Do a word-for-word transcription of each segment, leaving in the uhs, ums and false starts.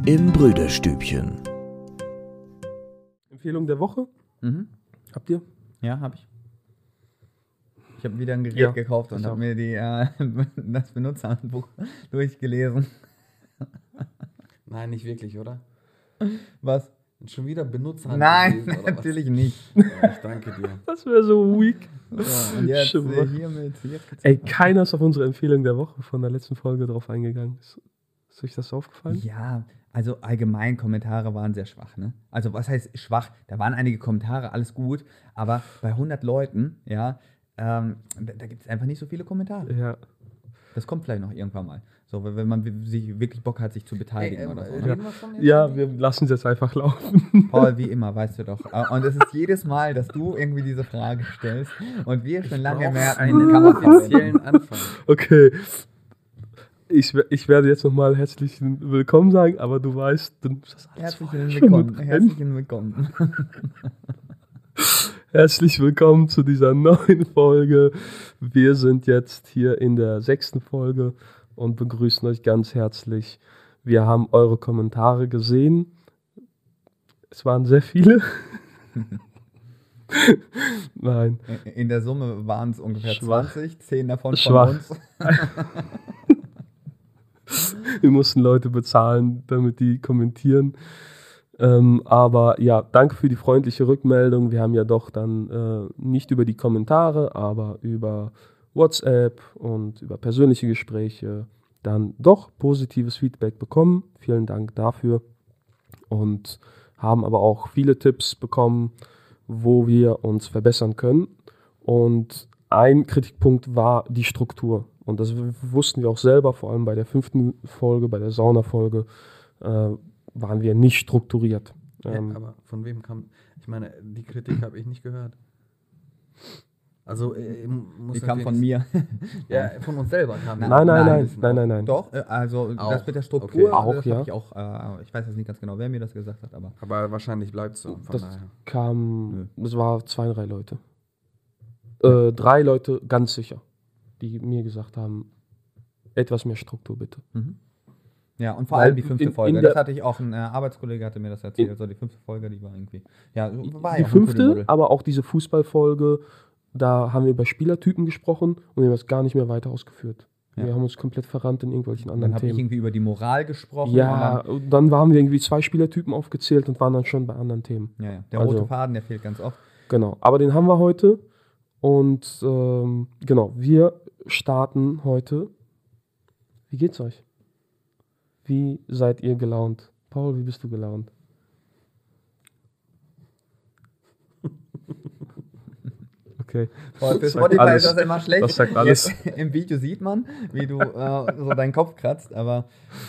im Brüderstübchen. Empfehlung der Woche? Mhm. Habt ihr? Ja, habe ich. Ich habe wieder ein Gerät Ja, gekauft und ich habe auch. mir die, äh, das Benutzerhandbuch durchgelesen. Nein, nicht wirklich, oder? Was? Schon wieder Benutzerhandbuch Nein, lesen, oder was? natürlich nicht. Ja, ich danke dir. Das wäre so weak. So, und jetzt Stimmt. äh, hiermit. Jetzt geht's Ey, weiter. keiner ist auf unsere Empfehlung der Woche von der letzten Folge drauf eingegangen. Ist, ist euch das aufgefallen? Ja, also allgemein Kommentare waren sehr schwach, ne? Also was heißt schwach? Da waren einige Kommentare, alles gut, aber bei hundert Leuten, ja, ähm, da, da gibt es einfach nicht so viele Kommentare. Ja. Das kommt vielleicht noch irgendwann mal. So, wenn wenn man sich wirklich Bock hat, sich zu beteiligen Ey, äh, oder so. reden Ne? wir schon jetzt Ja, irgendwie? wir lassen es jetzt einfach laufen. Paul, wie immer, weißt du doch. Und es ist jedes Mal, dass du irgendwie diese Frage stellst und wir schon lange Brauch mehr einen Kammer offiziellen Anfang. Okay. Ich, we- ich werde jetzt nochmal herzlich willkommen sagen, aber du weißt, du nimmst das alles Herzlichen vorher schon Willkommen. mit rein. Herzlichen Willkommen. Herzlich willkommen zu dieser neuen Folge. Wir sind jetzt hier in der sechsten Folge und begrüßen euch ganz herzlich. Wir haben eure Kommentare gesehen. Es waren sehr viele. Nein. In der Summe waren es ungefähr Schwach. zwanzig, zehn davon von Schwach. uns. Wir mussten Leute bezahlen, damit die kommentieren. Ähm, aber ja, danke für die freundliche Rückmeldung. Wir haben ja doch dann äh, nicht über die Kommentare, aber über WhatsApp und über persönliche Gespräche dann doch positives Feedback bekommen. Vielen Dank dafür. Und haben aber auch viele Tipps bekommen, wo wir uns verbessern können. Und ein Kritikpunkt war die Struktur. Und das w- wussten wir auch selber, vor allem bei der fünften Folge, bei der Sauna-Folge, äh, waren wir nicht strukturiert. Ähm, Ja, aber von wem kam. Ich meine, die Kritik habe ich nicht gehört. Also, äh, muss Die kam natürlich- von mir. Ja, von uns selber kam die. nein, nein, Nein, nein, wissen nein, auch. nein, nein. Doch, äh, also Auch. das mit der Struktur, Okay. Auch, das ja. habe ich auch, äh, ich weiß jetzt nicht ganz genau, wer mir das gesagt hat, aber Aber wahrscheinlich bleibt es so. Von Das daher. kam, das war zwei, drei Leute. Äh, drei Leute ganz sicher, die mir gesagt haben, etwas mehr Struktur bitte. ja, und vor Weil allem die fünfte in- Folge, in das der- hatte ich auch, ein äh, Arbeitskollege hatte mir das erzählt, so die fünfte Folge, die war irgendwie, ja, war Die ja auch ein fünfte, Kuddelmuddel. aber auch diese Fußballfolge, da haben wir über Spielertypen gesprochen und wir haben das gar nicht mehr weiter ausgeführt. Ja. Wir haben uns komplett verrannt in irgendwelchen Dann anderen habe ich Themen. irgendwie über die Moral gesprochen. Ja, Und und dann waren wir irgendwie zwei Spielertypen aufgezählt und waren dann schon bei anderen Themen. dann, ja, ja, der Also- rote Faden, der fehlt ganz oft. Genau, aber den haben wir heute und ähm, genau, wir starten heute. Wie geht's euch? Wie seid ihr gelaunt? Paul, wie bist du gelaunt? Okay. Boah, für Das sagt Spotify alles. ist das immer schlecht. Das sagt alles. Jetzt, im Video sieht man, wie du äh, so deinen Kopf kratzt, aber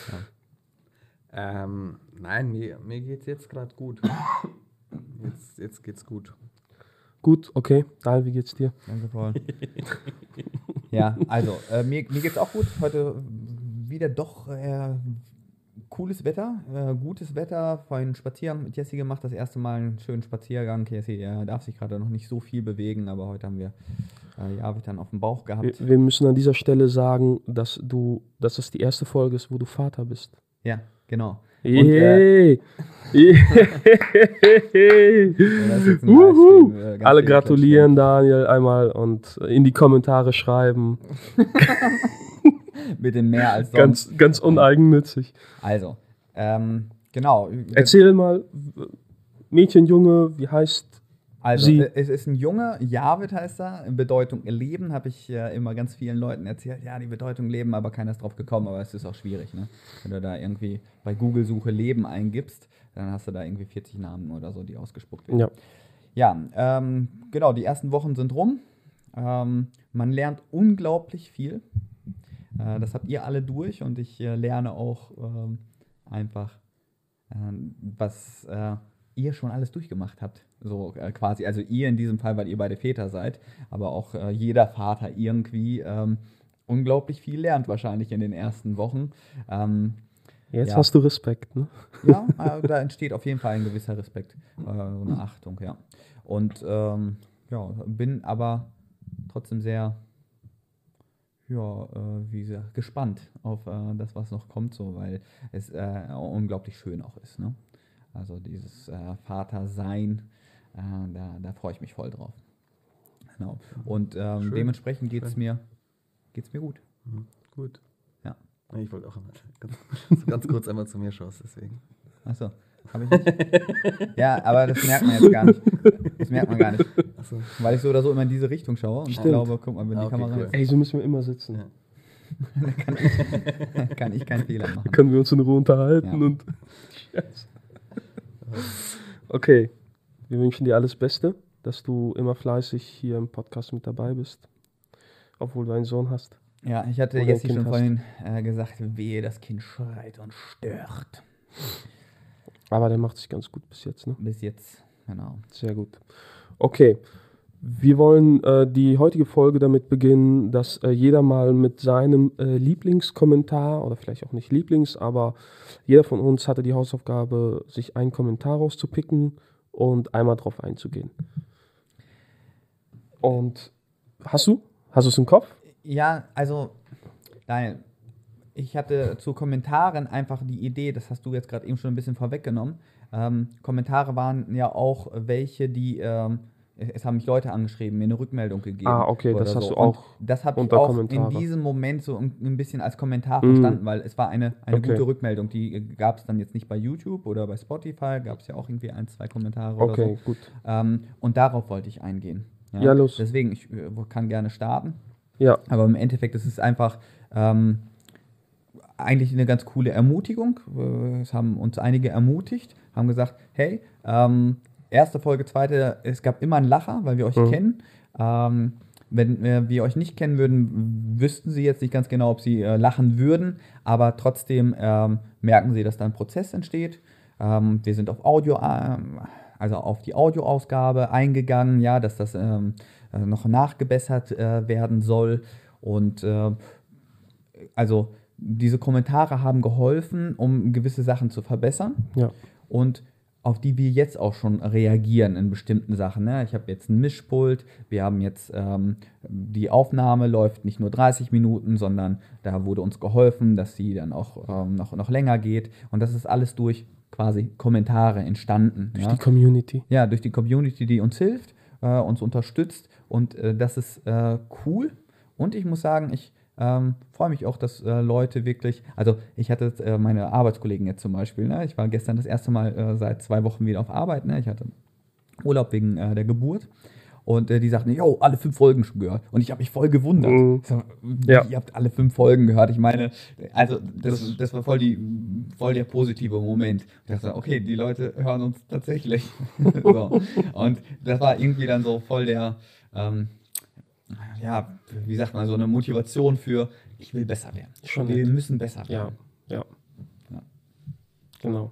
Ähm, nein, mir, mir geht es jetzt gerade gut. Jetzt, jetzt geht's gut. Gut, okay. Daniel, wie geht's dir? danke, Paul. Ja, also, äh, mir, mir geht's auch gut. Heute wieder doch äh, cooles Wetter, äh, gutes Wetter. Vorhin Spaziergang mit Jessie gemacht, das erste Mal einen schönen Spaziergang. Jessie äh, darf sich gerade noch nicht so viel bewegen, aber heute haben wir äh, ja, dann auf dem Bauch gehabt. Wir, wir müssen an dieser Stelle sagen, dass du, dass das die erste Folge ist, wo du Vater bist. Ja, genau. Yay! Yay! das ist jetzt ein Wuhu! Livestream, äh, ganz Alle viel gratulieren Daniel einmal und in die Kommentare schreiben. Mit den mehr als sonst. Ganz, ganz uneigennützig. Also, ähm, genau. Erzähl mal, Mädchen, Junge, wie heißt Also, sie? äh, es ist ein Junge, Javid heißt er. Bedeutung Leben habe ich äh, immer ganz vielen Leuten erzählt. Ja, die Bedeutung Leben, aber keiner ist drauf gekommen. Aber es ist auch schwierig, ne? Wenn du da irgendwie bei Google-Suche Leben eingibst, dann hast du da irgendwie vierzig Namen oder so, die ausgespuckt werden. Ja. Ja, ähm, genau, die ersten Wochen sind rum. Ähm, man lernt unglaublich viel. Äh, das habt ihr alle durch und ich äh, lerne auch ähm, einfach, ähm, was äh, ihr schon alles durchgemacht habt. So äh, quasi, also ihr in diesem Fall, weil ihr beide Väter seid, aber auch äh, jeder Vater irgendwie ähm, unglaublich viel lernt wahrscheinlich in den ersten Wochen. Ähm, Jetzt Ja. hast du Respekt, ne? ja, äh, da entsteht auf jeden Fall ein gewisser Respekt, äh, so eine Achtung, ja. Und ähm, ja, bin aber trotzdem sehr, ja, äh, wie gesagt, gespannt auf äh, das, was noch kommt, so, weil es äh, unglaublich schön auch ist. Ne? Also dieses äh, Vatersein, äh, da, da freue ich mich voll drauf. Genau. Und ähm, Schön. dementsprechend geht es Schön. mir, geht's mir gut. Mhm. Gut. Ja. Nee, Ich wollte auch einmal ganz, ganz kurz einmal zu mir schaust, deswegen. Achso, habe ich nicht. Ja, aber das merkt man jetzt gar nicht. Das merkt man gar nicht. Achso. Weil ich so oder so immer in diese Richtung schaue und ich Stimmt. glaube, guck mal, wenn Ah, die okay, Kamera cool. jetzt, Ey, so müssen wir immer sitzen. Ja. kann ich keinen Fehler Da machen. können wir uns in Ruhe unterhalten Ja. und. Scheiße. Okay, wir wünschen dir alles Beste, dass du immer fleißig hier im Podcast mit dabei bist, obwohl du einen Sohn hast. Ja, ich hatte Oder jetzt ein Kind schon hast. vorhin äh, gesagt, wehe, das Kind schreit und stört. Aber der macht sich ganz gut bis jetzt, ne? Bis jetzt, genau. Sehr gut. Okay, wir wollen äh, die heutige Folge damit beginnen, dass äh, jeder mal mit seinem äh, Lieblingskommentar, oder vielleicht auch nicht Lieblings, aber jeder von uns hatte die Hausaufgabe, sich einen Kommentar rauszupicken und einmal drauf einzugehen. Und hast du? Hast du es im Kopf? Ja, also, Daniel, ich hatte zu Kommentaren einfach die Idee, das hast du jetzt gerade eben schon ein bisschen vorweggenommen. Ähm, Kommentare waren ja auch welche, die, ähm, es haben mich Leute angeschrieben, mir eine Rückmeldung gegeben. Ah, okay, oder das hast so. du auch Und das habe ich unter auch Kommentare. in diesem Moment so ein ein bisschen als Kommentar Mm. verstanden, weil es war eine, eine Okay. gute Rückmeldung. Die gab es dann jetzt nicht bei YouTube oder bei Spotify, gab es ja auch irgendwie ein, zwei Kommentare oder Okay, so. gut. Ähm, und darauf wollte ich eingehen. Ja, los. Deswegen, ich äh, kann gerne starten. Ja, Aber im Endeffekt ist es einfach ähm, eigentlich eine ganz coole Ermutigung. Äh, Es haben uns einige ermutigt, haben gesagt, hey, ähm, erste Folge, zweite, es gab immer einen Lacher, weil wir euch Mhm. kennen. Ähm, wenn äh, wir euch nicht kennen würden, wüssten sie jetzt nicht ganz genau, ob sie äh, lachen würden, aber trotzdem ähm, merken sie, dass da ein Prozess entsteht. Ähm, wir sind auf Audio, ähm, also auf die Audioausgabe eingegangen, ja, dass das ähm, äh, noch nachgebessert äh, werden soll. Und äh, also diese Kommentare haben geholfen, um gewisse Sachen zu verbessern. ja. Und auf die wir jetzt auch schon reagieren in bestimmten Sachen. Ne? Ich habe jetzt ein Mischpult, wir haben jetzt, ähm, die Aufnahme läuft nicht nur dreißig Minuten, sondern da wurde uns geholfen, dass sie dann auch ähm, noch, noch länger geht. Und das ist alles durch quasi Kommentare entstanden. Durch ja? die Community. Ja, durch die Community, die uns hilft, äh, uns unterstützt. Und äh, das ist äh, cool. Und ich muss sagen, ich ähm, freue mich auch, dass äh, Leute wirklich, also ich hatte äh, meine Arbeitskollegen jetzt zum Beispiel, ne? Ich war gestern das erste Mal äh, seit zwei Wochen wieder auf Arbeit, ne? Ich hatte Urlaub wegen äh, der Geburt. Und äh, die sagten, yo, alle fünf Folgen schon gehört. Und ich habe mich voll gewundert. Mhm. Ich sag, wie, Ja. ihr habt alle fünf Folgen gehört. Ich meine, also das, das war voll, die, voll der positive Moment. Ich dachte, okay, die Leute hören uns tatsächlich. So. Und das war irgendwie dann so voll der, ähm, ja, wie sagt man, so eine Motivation für, ich will besser werden. Schon Wir nett. müssen besser Ja, werden. ja. Ja. Genau.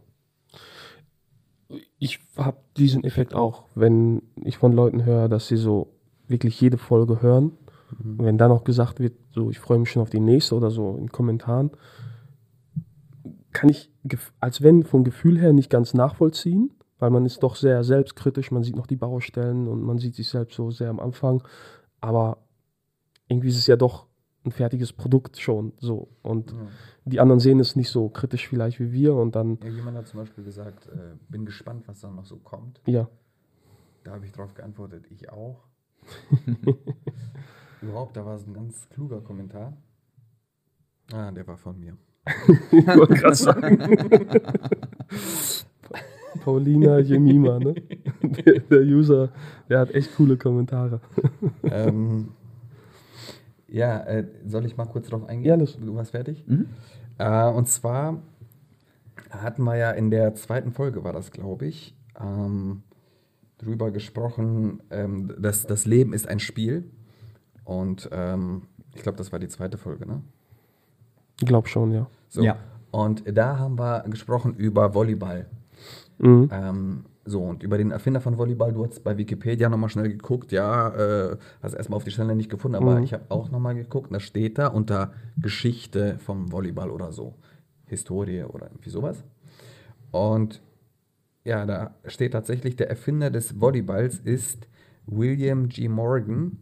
Ich habe diesen Effekt auch, wenn ich von Leuten höre, dass sie so wirklich jede Folge hören. Und wenn dann auch gesagt wird, so ich freue mich schon auf die nächste oder so in Kommentaren, kann ich gef- als wenn vom Gefühl her nicht ganz nachvollziehen, weil man ist doch sehr selbstkritisch, man sieht noch die Baustellen und man sieht sich selbst so sehr am Anfang, aber irgendwie ist es ja doch ein fertiges Produkt schon so und Ja. die anderen sehen es nicht so kritisch vielleicht wie wir und dann, Ja, jemand hat zum Beispiel gesagt, äh, bin gespannt, was dann noch so kommt. ja, Da habe ich drauf geantwortet, ich auch. Überhaupt, da war es ein ganz kluger Kommentar. Ah, der war von mir. ich wollte gerade sagen. Paulina Jemima, ne? Der, der User, der hat echt coole Kommentare. ähm, ja, äh, soll ich mal kurz drauf eingehen? Ja, los. Du warst fertig? Mhm. Äh, und zwar hatten wir ja in der zweiten Folge, war das, glaube ich, ähm, drüber gesprochen, ähm, dass das Leben ist ein Spiel. Und ähm, ich glaube, das war die zweite Folge, ne? Ich glaube schon, ja. So. Ja. Und da haben wir gesprochen über Volleyball. Mhm. Ähm, so, und über den Erfinder von Volleyball, du hast bei Wikipedia nochmal schnell geguckt, ja, äh, hast erstmal auf die Stelle nicht gefunden, aber Mhm. ich habe auch nochmal geguckt, und da steht da unter Geschichte vom Volleyball oder so, Historie oder irgendwie sowas. Und ja, da steht tatsächlich, der Erfinder des Volleyballs ist William G. Morgan,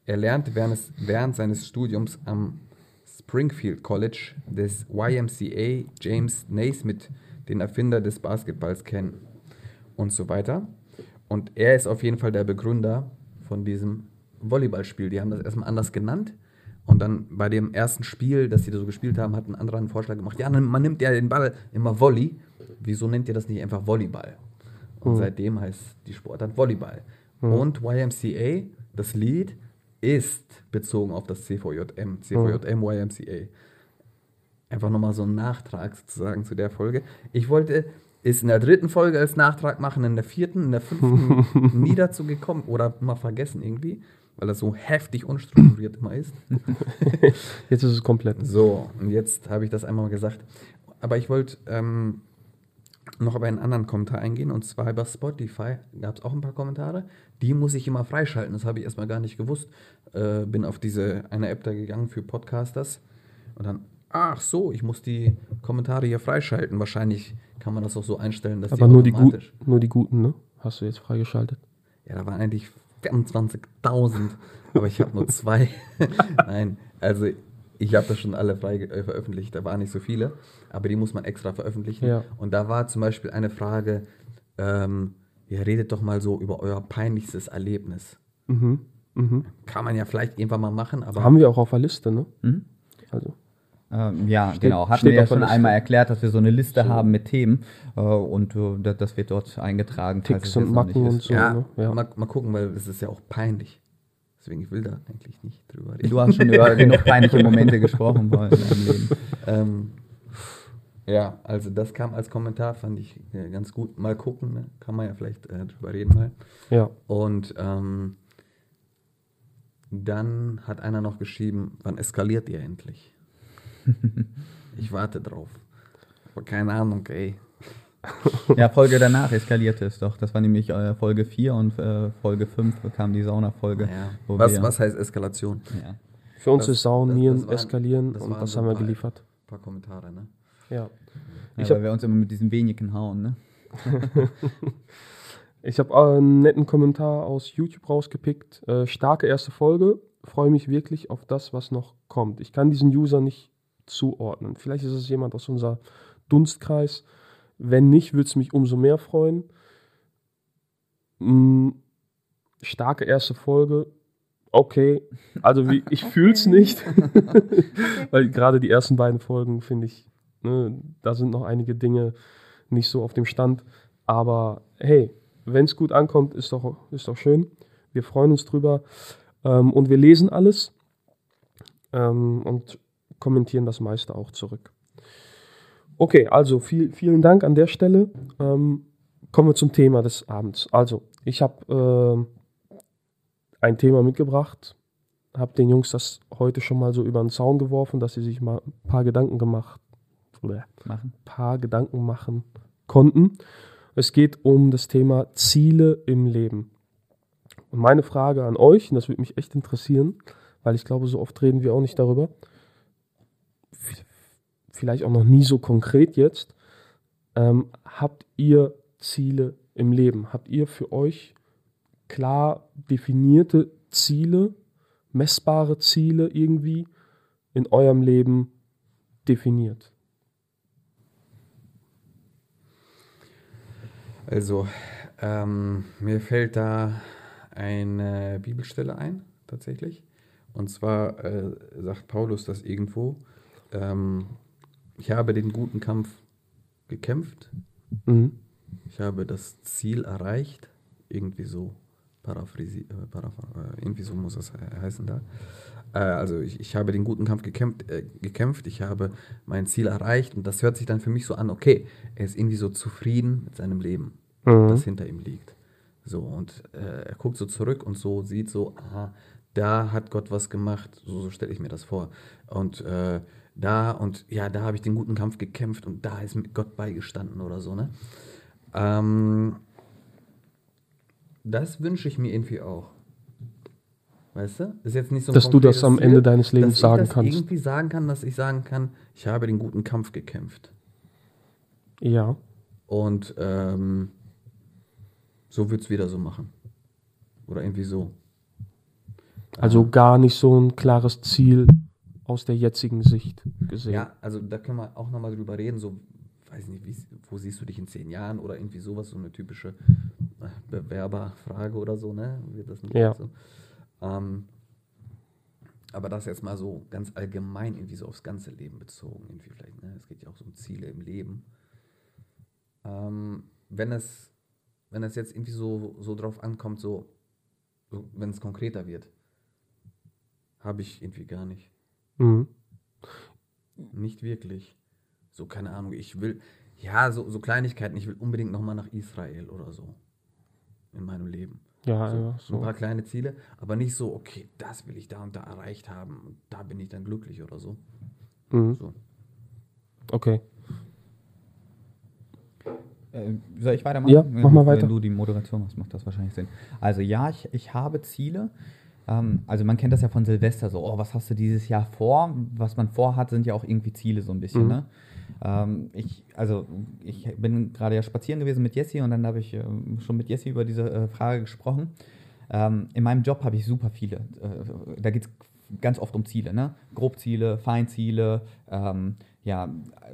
er lernte während, während seines Studiums am Springfield College des Y M C A James Naismith, den Erfinder des Basketballs, kennen und so weiter. Und er ist auf jeden Fall der Begründer von diesem Volleyballspiel. Die haben das erstmal anders genannt. Und dann bei dem ersten Spiel, das sie da so gespielt haben, hat ein anderer einen Vorschlag gemacht. Ja, man nimmt ja den Ball immer Volley. Wieso nennt ihr das nicht einfach Volleyball? Und mhm. seitdem heißt die Sportart Volleyball. Mhm. Und Y M C A, das Lied, ist bezogen auf das C V J M. C V J M, mhm. Y M C A. Einfach nochmal so ein Nachtrag sozusagen zu der Folge. Ich wollte es in der dritten Folge als Nachtrag machen, in der vierten, in der fünften nie dazu gekommen oder mal vergessen irgendwie, weil das so heftig unstrukturiert immer ist. Jetzt ist es komplett. So, und jetzt habe ich das einmal gesagt. Aber ich wollte ähm, noch auf einen anderen Kommentar eingehen, und zwar über Spotify gab es auch ein paar Kommentare. Die muss ich immer freischalten, das habe ich erstmal gar nicht gewusst. Äh, bin auf diese eine App da gegangen für Podcasters und dann, ach so, ich muss die Kommentare hier freischalten. Wahrscheinlich kann man das auch so einstellen, dass aber die nur die, gut, automatisch... nur die guten, ne? Hast du jetzt freigeschaltet? Ja, da waren eigentlich vierundzwanzigtausend, aber ich habe nur zwei. Nein, also ich habe das schon alle frei äh, veröffentlicht, da waren nicht so viele, aber die muss man extra veröffentlichen. Ja. Und da war zum Beispiel eine Frage, ähm, ihr redet doch mal so über euer peinlichstes Erlebnis. Mhm. Mhm. Kann man ja vielleicht irgendwann mal machen, aber... Haben wir auch auf der Liste, ne? Mhm. Also... Ähm, ja, Steht, genau. Hatten wir ja schon Liste. einmal erklärt, dass wir so eine Liste so. haben mit Themen äh, und äh, das, das wird dort eingetragen. Ticks und Macken und so. Ja, ne? ja. Mal, mal gucken, weil es ist ja auch peinlich. Deswegen, ich will da eigentlich nicht drüber reden. Du hast schon über genug peinliche Momente gesprochen in deinem Leben. Ähm, ja, also das kam als Kommentar, fand ich äh, ganz gut. Mal gucken, ne? Kann man ja vielleicht äh, drüber reden mal. Ja. Und ähm, dann hat einer noch geschrieben, wann eskaliert ihr endlich? Ich warte drauf. Aber keine Ahnung, ey. Ja, Folge danach eskalierte es doch. Das war nämlich äh, Folge vier und äh, Folge fünf kam die Sauna-Folge. Ja. wo Was, wir- was heißt Eskalation? Ja. Für uns Das- ist Saunieren, das- das waren- eskalieren das und waren das so haben ein wir paar- geliefert. Ein paar Kommentare, ne? Ja. Ja, Ich weil hab- wir uns immer mit diesen wenigen hauen, ne? Ich habe einen netten Kommentar aus YouTube rausgepickt. Äh, starke erste Folge. Freue mich wirklich auf das, was noch kommt. Ich kann diesen User nicht zuordnen. Vielleicht ist es jemand aus unser Dunstkreis. Wenn nicht, würde es mich umso mehr freuen. Mm, starke erste Folge. Okay. Also wie, ich fühle es nicht. Weil gerade die ersten beiden Folgen finde ich, ne, da sind noch einige Dinge nicht so auf dem Stand. Aber hey, wenn es gut ankommt, ist doch, ist doch schön. Wir freuen uns drüber. Ähm, und wir lesen alles ähm, und kommentieren das meiste auch zurück. Okay, also viel, vielen Dank an der Stelle. Ähm, kommen wir zum Thema des Abends. Also, ich habe äh, ein Thema mitgebracht, habe den Jungs das heute schon mal so über den Zaun geworfen, dass sie sich mal ein paar Gedanken gemacht oder Machen. paar Gedanken machen konnten. Es geht um das Thema Ziele im Leben. Und meine Frage an euch, und das würde mich echt interessieren, weil ich glaube, so oft reden wir auch nicht darüber, vielleicht auch noch nie so konkret jetzt, ähm, habt ihr Ziele im Leben? Habt ihr für euch klar definierte Ziele, messbare Ziele irgendwie in eurem Leben definiert? Also, ähm, mir fällt da eine Bibelstelle ein, tatsächlich. Und zwar äh, sagt Paulus das irgendwo. Ähm, ich habe den guten Kampf gekämpft. Mhm. Ich habe das Ziel erreicht. Irgendwie so, paraphrasi äh, paraphr äh, irgendwie so muss das he- heißen da. Äh, also ich, ich habe den guten Kampf gekämpft, äh, gekämpft. Ich habe mein Ziel erreicht. Und das hört sich dann für mich so an, okay, er ist irgendwie so zufrieden mit seinem Leben, Mhm. das hinter ihm liegt. So, und äh, er guckt so zurück und so sieht so, aha, da hat Gott was gemacht, so, so stelle ich mir das vor. Und äh, da und ja, da habe ich den guten Kampf gekämpft und da ist mit Gott beigestanden oder so, ne? Ähm, das wünsche ich mir irgendwie auch. Weißt du? Ist jetzt nicht so ein Dass du das konkretes am Ziel, Ende deines Lebens dass sagen ich das kannst. irgendwie sagen kann, dass ich sagen kann, ich habe den guten Kampf gekämpft. Ja. Und ähm, so würde es wieder so machen. Oder irgendwie so. Also Ah. gar nicht so ein klares Ziel aus der jetzigen Sicht gesehen. Ja, also da können wir auch nochmal drüber reden, so, weiß nicht, wie, wo siehst du dich in zehn Jahren oder irgendwie sowas, so eine typische äh, Bewerberfrage oder so, ne? Wird das nicht Ja. so? Ähm, aber das jetzt mal so ganz allgemein irgendwie so aufs ganze Leben bezogen, irgendwie vielleicht, ne? Es geht ja auch so um Ziele im Leben. Ähm, wenn es, wenn es jetzt irgendwie so, so drauf ankommt, so, so wenn es konkreter wird, habe ich irgendwie gar nicht. Mhm. Nicht wirklich. So, keine Ahnung, ich will, ja, so, so Kleinigkeiten, ich will unbedingt nochmal nach Israel oder so. In meinem Leben. Ja, So, ja, ein so. paar kleine Ziele, aber nicht so, okay, das will ich da und da erreicht haben und da bin ich dann glücklich oder so. Mhm. So. Okay. Äh, soll ich weitermachen? Ja, mach mal weiter. Wenn du die Moderation machst, macht das wahrscheinlich Sinn. Also ja, ich, ich habe Ziele. Ähm, also man kennt das ja von Silvester so, oh, was hast du dieses Jahr vor? Was man vorhat, sind ja auch irgendwie Ziele so ein bisschen, Mhm. ne? Ähm, ich, also ich bin gerade ja spazieren gewesen mit Jessie und dann habe ich ähm, schon mit Jessie über diese äh, Frage gesprochen. Ähm, in meinem Job habe ich super viele. Äh, da geht es ganz oft um Ziele, ne? Grobziele, Feinziele, ähm, ja,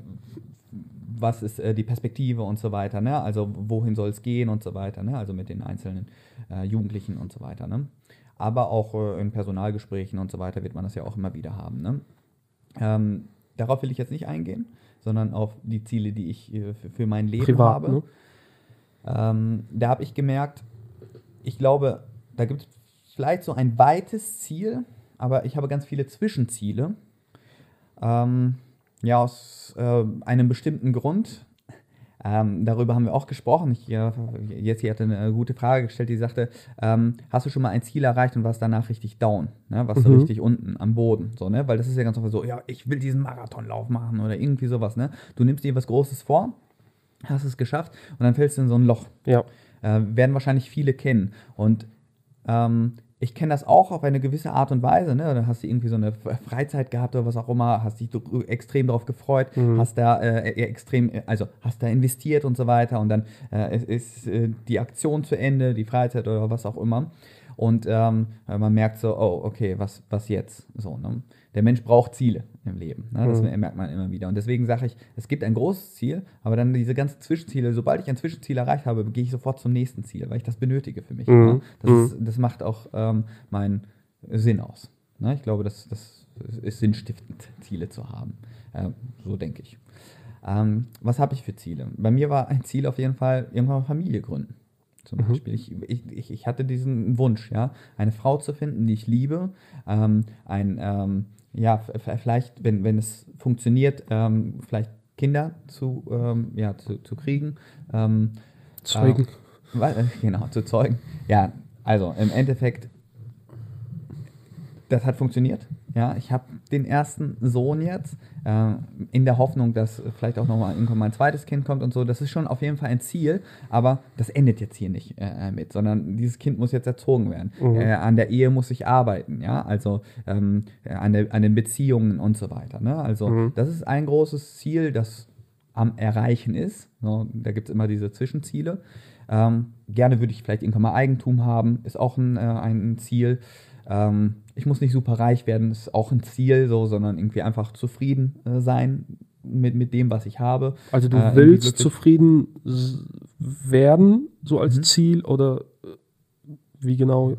was ist äh, die Perspektive und so weiter, ne? Also wohin soll es gehen und so weiter, ne? Also mit den einzelnen äh, Jugendlichen und so weiter, ne? Aber auch äh, in Personalgesprächen und so weiter wird man das ja auch immer wieder haben, ne? Ähm, darauf will ich jetzt nicht eingehen, sondern auf die Ziele, die ich äh, für, für mein Leben Privat, habe. ne? Ähm, da habe ich gemerkt, ich glaube, da gibt es vielleicht so ein weites Ziel, aber ich habe ganz viele Zwischenziele. Ähm, ja, aus äh, einem bestimmten Grund. Ähm, darüber haben wir auch gesprochen. Ich, äh, Jessie hatte eine gute Frage gestellt, die sagte, ähm, hast du schon mal ein Ziel erreicht und warst danach richtig down? Ne? Warst du Mhm. richtig unten am Boden? So, ne? Weil das ist ja ganz oft so, ja, ich will diesen Marathonlauf machen oder irgendwie sowas. Ne? Du nimmst dir was Großes vor, hast es geschafft und dann fällst du in so ein Loch. Ja. Äh, werden wahrscheinlich viele kennen. Und ähm, ich kenne das auch auf eine gewisse Art und Weise. Ne? Dann hast du irgendwie so eine Freizeit gehabt oder was auch immer, hast dich dr- extrem darauf gefreut, Mhm. hast da äh, extrem, also hast da investiert und so weiter und dann äh, ist äh, die Aktion zu Ende, die Freizeit oder was auch immer. Und ähm, man merkt so, oh, okay, was, was jetzt? So, ne? Der Mensch braucht Ziele im Leben. Ne? Das Mhm. merkt man immer wieder. Und deswegen sage ich, es gibt ein großes Ziel, aber dann diese ganzen Zwischenziele, sobald ich ein Zwischenziel erreicht habe, gehe ich sofort zum nächsten Ziel, weil ich das benötige für mich. Mhm. Ne? Das, Mhm. ist, das macht auch ähm, meinen Sinn aus. Ne? Ich glaube, das, das ist sinnstiftend, Ziele zu haben. Ähm, so denke ich. Ähm, was habe ich für Ziele? Bei mir war ein Ziel auf jeden Fall, irgendwann mal Familie gründen. Zum Mhm. Beispiel. Ich, ich, ich hatte diesen Wunsch, ja, eine Frau zu finden, die ich liebe, ähm, ein, ähm, ja, f- vielleicht, wenn, wenn es funktioniert, ähm, vielleicht Kinder zu, ähm, ja, zu, zu kriegen. Ähm, Zeugen. äh, wa- äh, genau, zu zeugen. Ja, also im Endeffekt, das hat funktioniert. Ja, ich habe den ersten Sohn jetzt, äh, in der Hoffnung, dass vielleicht auch nochmal irgendwann mein zweites Kind kommt und so. Das ist schon auf jeden Fall ein Ziel, aber das endet jetzt hier nicht äh, mit, sondern dieses Kind muss jetzt erzogen werden. Mhm. Äh, an der Ehe muss ich arbeiten, ja, also ähm, an, der, an den Beziehungen und so weiter. Ne? Also Mhm. das ist ein großes Ziel, das am Erreichen ist. So, da gibt es immer diese Zwischenziele. Ähm, gerne würde ich vielleicht irgendwann mal Eigentum haben, ist auch ein, äh, ein Ziel. Ähm, ich muss nicht super reich werden, ist auch ein Ziel, so, sondern irgendwie einfach zufrieden äh, sein mit, mit dem, was ich habe. Also du Äh, irgendwie willst glücklich. zufrieden s- werden, so als Mhm. Ziel, oder äh, wie genau?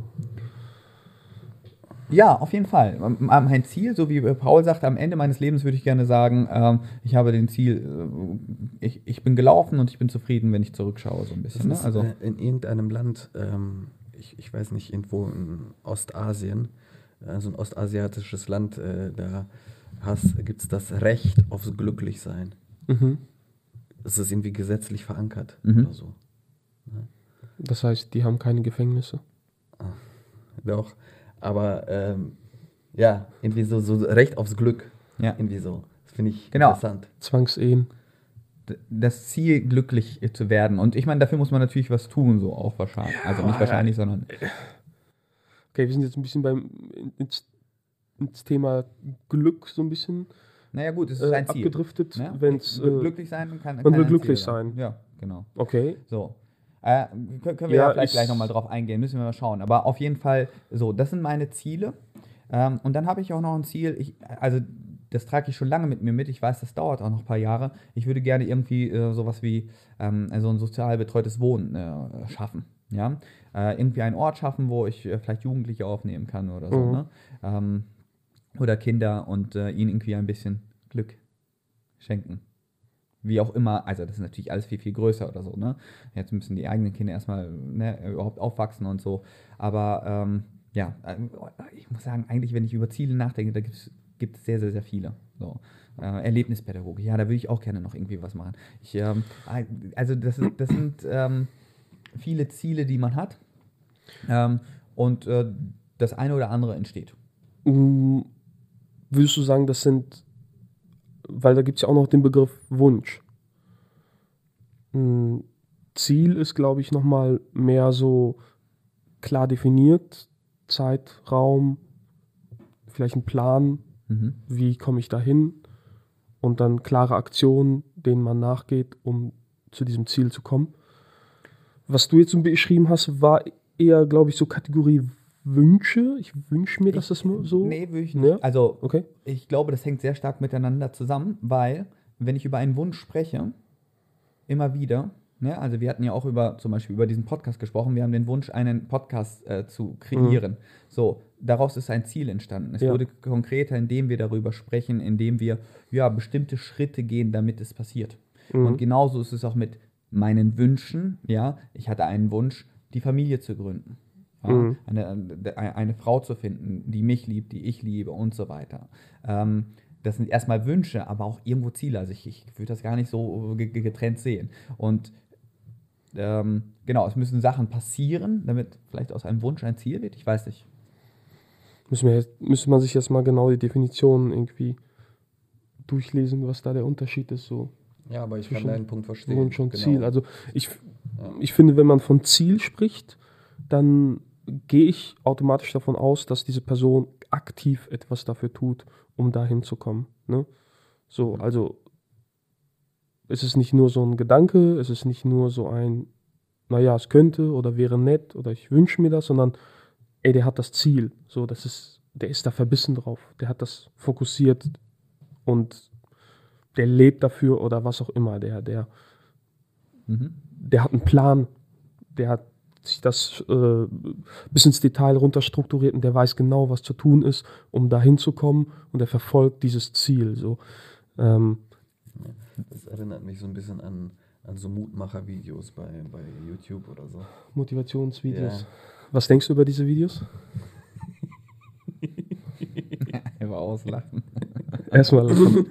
Ja, auf jeden Fall. M- Mein Ziel, so wie Paul sagt, am Ende meines Lebens würde ich gerne sagen, ähm, ich habe den Ziel, äh, ich, ich bin gelaufen und ich bin zufrieden, wenn ich zurückschaue, so ein Das bisschen. Ne? ist Also, äh, in irgendeinem Land, ähm, ich, ich weiß nicht, irgendwo in Ostasien, äh, so ein ostasiatisches Land, äh, da gibt es das Recht aufs Glücklichsein. Mhm. Es ist irgendwie gesetzlich verankert Mhm. oder so. Das heißt, die haben keine Gefängnisse. Doch, aber ähm, ja, irgendwie so, so Recht aufs Glück. ja. Irgendwie so. Das finde ich Genau. interessant. Zwangsehen. d- das Ziel, glücklich äh, zu werden. Und ich meine, dafür muss man natürlich was tun, so auch wahrscheinlich. Also nicht wahrscheinlich, sondern. Okay, wir sind jetzt ein bisschen beim ins, ins Thema Glück so ein bisschen Naja, gut, es ist äh, ein Ziel. abgedriftet, Ne? wenn's, Gl- äh, glücklich sein kann, man kann will ein glücklich Ziel sein. Ja, genau. Okay. So. Äh, können können wir Ja, ja, vielleicht ich- gleich nochmal drauf eingehen, müssen wir mal schauen. Aber auf jeden Fall, so, das sind meine Ziele. Ähm, und dann habe ich auch noch ein Ziel, ich, also das trage ich schon lange mit mir mit, ich weiß, das dauert auch noch ein paar Jahre. Ich würde gerne irgendwie äh, sowas wie ähm, so ein sozial betreutes Wohnen äh, schaffen. Ja? Äh, irgendwie einen Ort schaffen, wo ich äh, vielleicht Jugendliche aufnehmen kann oder so. Mhm. Ne? Ähm, oder Kinder und äh, ihnen irgendwie ein bisschen Glück schenken. Wie auch immer, also das ist natürlich alles viel, viel größer oder so, ne? Jetzt müssen die eigenen Kinder erstmal ne, überhaupt aufwachsen und so. Aber ähm, ja, äh, ich muss sagen, eigentlich, wenn ich über Ziele nachdenke, da gibt es sehr, sehr, sehr viele. So. Äh, Erlebnispädagogik, ja, da würde ich auch gerne noch irgendwie was machen. Ich, ähm, also das, ist- das sind ähm, viele Ziele, die man hat. Ähm, und äh, das eine oder andere entsteht. Mm, Würdest du sagen, das sind, weil da gibt es ja auch noch den Begriff Wunsch. Mm, Ziel ist, glaube ich, nochmal mehr so klar definiert, Zeitraum, vielleicht ein Plan, Mhm. wie komme ich dahin und dann klare Aktionen, denen man nachgeht, um zu diesem Ziel zu kommen. Was du jetzt so beschrieben hast, war eher, glaube ich, so Kategorie Wünsche. Ich wünsche mir, dass das so... Nee, würde ich nicht. Ja? Also, Okay. ich glaube, das hängt sehr stark miteinander zusammen, weil, wenn ich über einen Wunsch spreche, immer wieder, ne, also wir hatten ja auch über, zum Beispiel über diesen Podcast gesprochen, wir haben den Wunsch, einen Podcast äh, zu kreieren. So, daraus ist ein Ziel entstanden. Es Ja. wurde konkreter, indem wir darüber sprechen, indem wir ja bestimmte Schritte gehen, damit es passiert. Mhm. Und genauso ist es auch mit meinen Wünschen, ja, ich hatte einen Wunsch, die Familie zu gründen. Ja, Mhm. eine, eine, eine Frau zu finden, die mich liebt, die ich liebe und so weiter. Ähm, das sind erstmal Wünsche, aber auch irgendwo Ziele. Also ich, ich würde das gar nicht so ge- ge- getrennt sehen. Und ähm, genau, es müssen Sachen passieren, damit vielleicht aus einem Wunsch ein Ziel wird. Ich weiß nicht. Müssen wir jetzt, müsste man sich jetzt mal genau die Definition irgendwie durchlesen, was da der Unterschied ist, so Ja, aber ich kann Zwischen deinen Punkt verstehen. Wunsch und Genau. Ziel. Also ich, Ja. ich finde, wenn man von Ziel spricht, dann gehe ich automatisch davon aus, dass diese Person aktiv etwas dafür tut, um dahin zu kommen. Ne? So, also es ist nicht nur so ein Gedanke, es ist nicht nur so ein, naja, es könnte oder wäre nett oder ich wünsche mir das, sondern ey, der hat das Ziel. So, das ist, der ist da verbissen drauf. Der hat das fokussiert und der lebt dafür oder was auch immer. Der, der, Mhm. der hat einen Plan. Der hat sich das äh, bis ins Detail runterstrukturiert und der weiß genau, was zu tun ist, um dahin zu kommen und er verfolgt dieses Ziel. So. Ähm, Das erinnert mich so ein bisschen an, an so Mutmacher-Videos bei, bei YouTube oder so. Motivationsvideos. Ja. Was denkst du über diese Videos? Einfach auslachen. Erstmal lachen.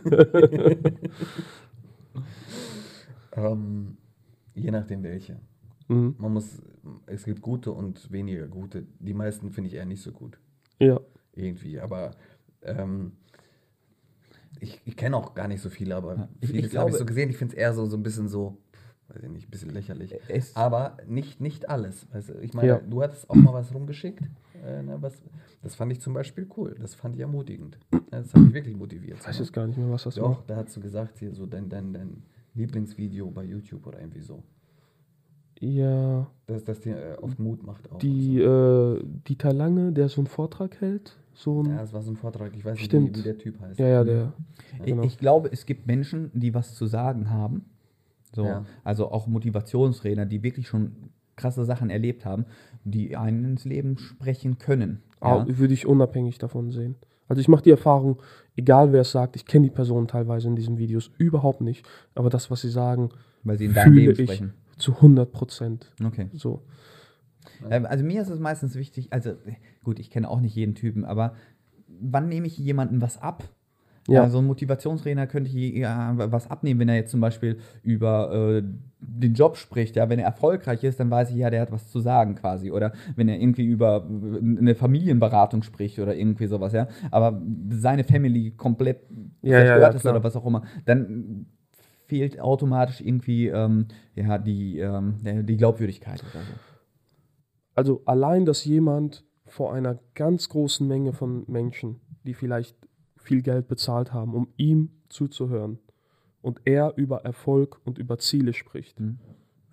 Ähm, je nachdem welche. Mhm. Man muss, es gibt gute und weniger gute. Die meisten finde ich eher nicht so gut. Ja. Irgendwie. Aber ähm, ich, ich kenne auch gar nicht so viele, aber Ja, ich- ich vieles habe glaube- ich so gesehen. Ich finde es eher so, so ein bisschen so, weiß ich nicht, ein bisschen lächerlich. Es, Aber nicht, nicht alles. Weißt du, ich meine, Ja. du hattest auch mal was rumgeschickt. Äh, ne, was, das fand ich zum Beispiel cool. Das fand ich ermutigend. Das hat mich wirklich motiviert. Ich weiß ne? jetzt gar nicht mehr, was das Doch, war. da hast du gesagt, hier so dein, dein, dein Lieblingsvideo bei YouTube oder irgendwie so. Ja, Dass das dir äh, oft Mut macht auch. die und äh, Dieter Lange, der so einen Vortrag hält. So so. ein, Ja, es war so ein Vortrag. Ich weiß nicht, Stimmt. wie, wie der Typ heißt. ja, ja, der. ich, Genau. ich glaube, es gibt Menschen, die was zu sagen haben. So, Ja. also auch Motivationsredner, die wirklich schon krasse Sachen erlebt haben, die einen ins Leben sprechen können. Ah, Ja? würde ich unabhängig davon sehen. Also ich mache die Erfahrung, egal wer es sagt, ich kenne die Person teilweise in diesen Videos überhaupt nicht, aber das, was sie sagen, Weil sie in deinem fühle Leben ich sprechen. zu hundert Prozent. Okay. So. Ähm, Also mir ist es meistens wichtig, also gut, ich kenne auch nicht jeden Typen, aber wann nehme ich jemandem was ab? Ja. Ja. So ein Motivationstrainer könnte hier ja, was abnehmen, wenn er jetzt zum Beispiel über äh, den Job spricht. Ja, wenn er erfolgreich ist, dann weiß ich ja, der hat was zu sagen quasi. Oder wenn er irgendwie über äh, eine Familienberatung spricht oder irgendwie sowas, ja. Aber seine Family komplett Ja, ja, zerstört ja, ist klar. oder was auch immer, dann fehlt automatisch irgendwie ähm, ja, die, ähm, die Glaubwürdigkeit oder so. Also allein, dass jemand vor einer ganz großen Menge von Menschen, die vielleicht viel Geld bezahlt haben, um ihm zuzuhören und er über Erfolg und über Ziele spricht, Mhm.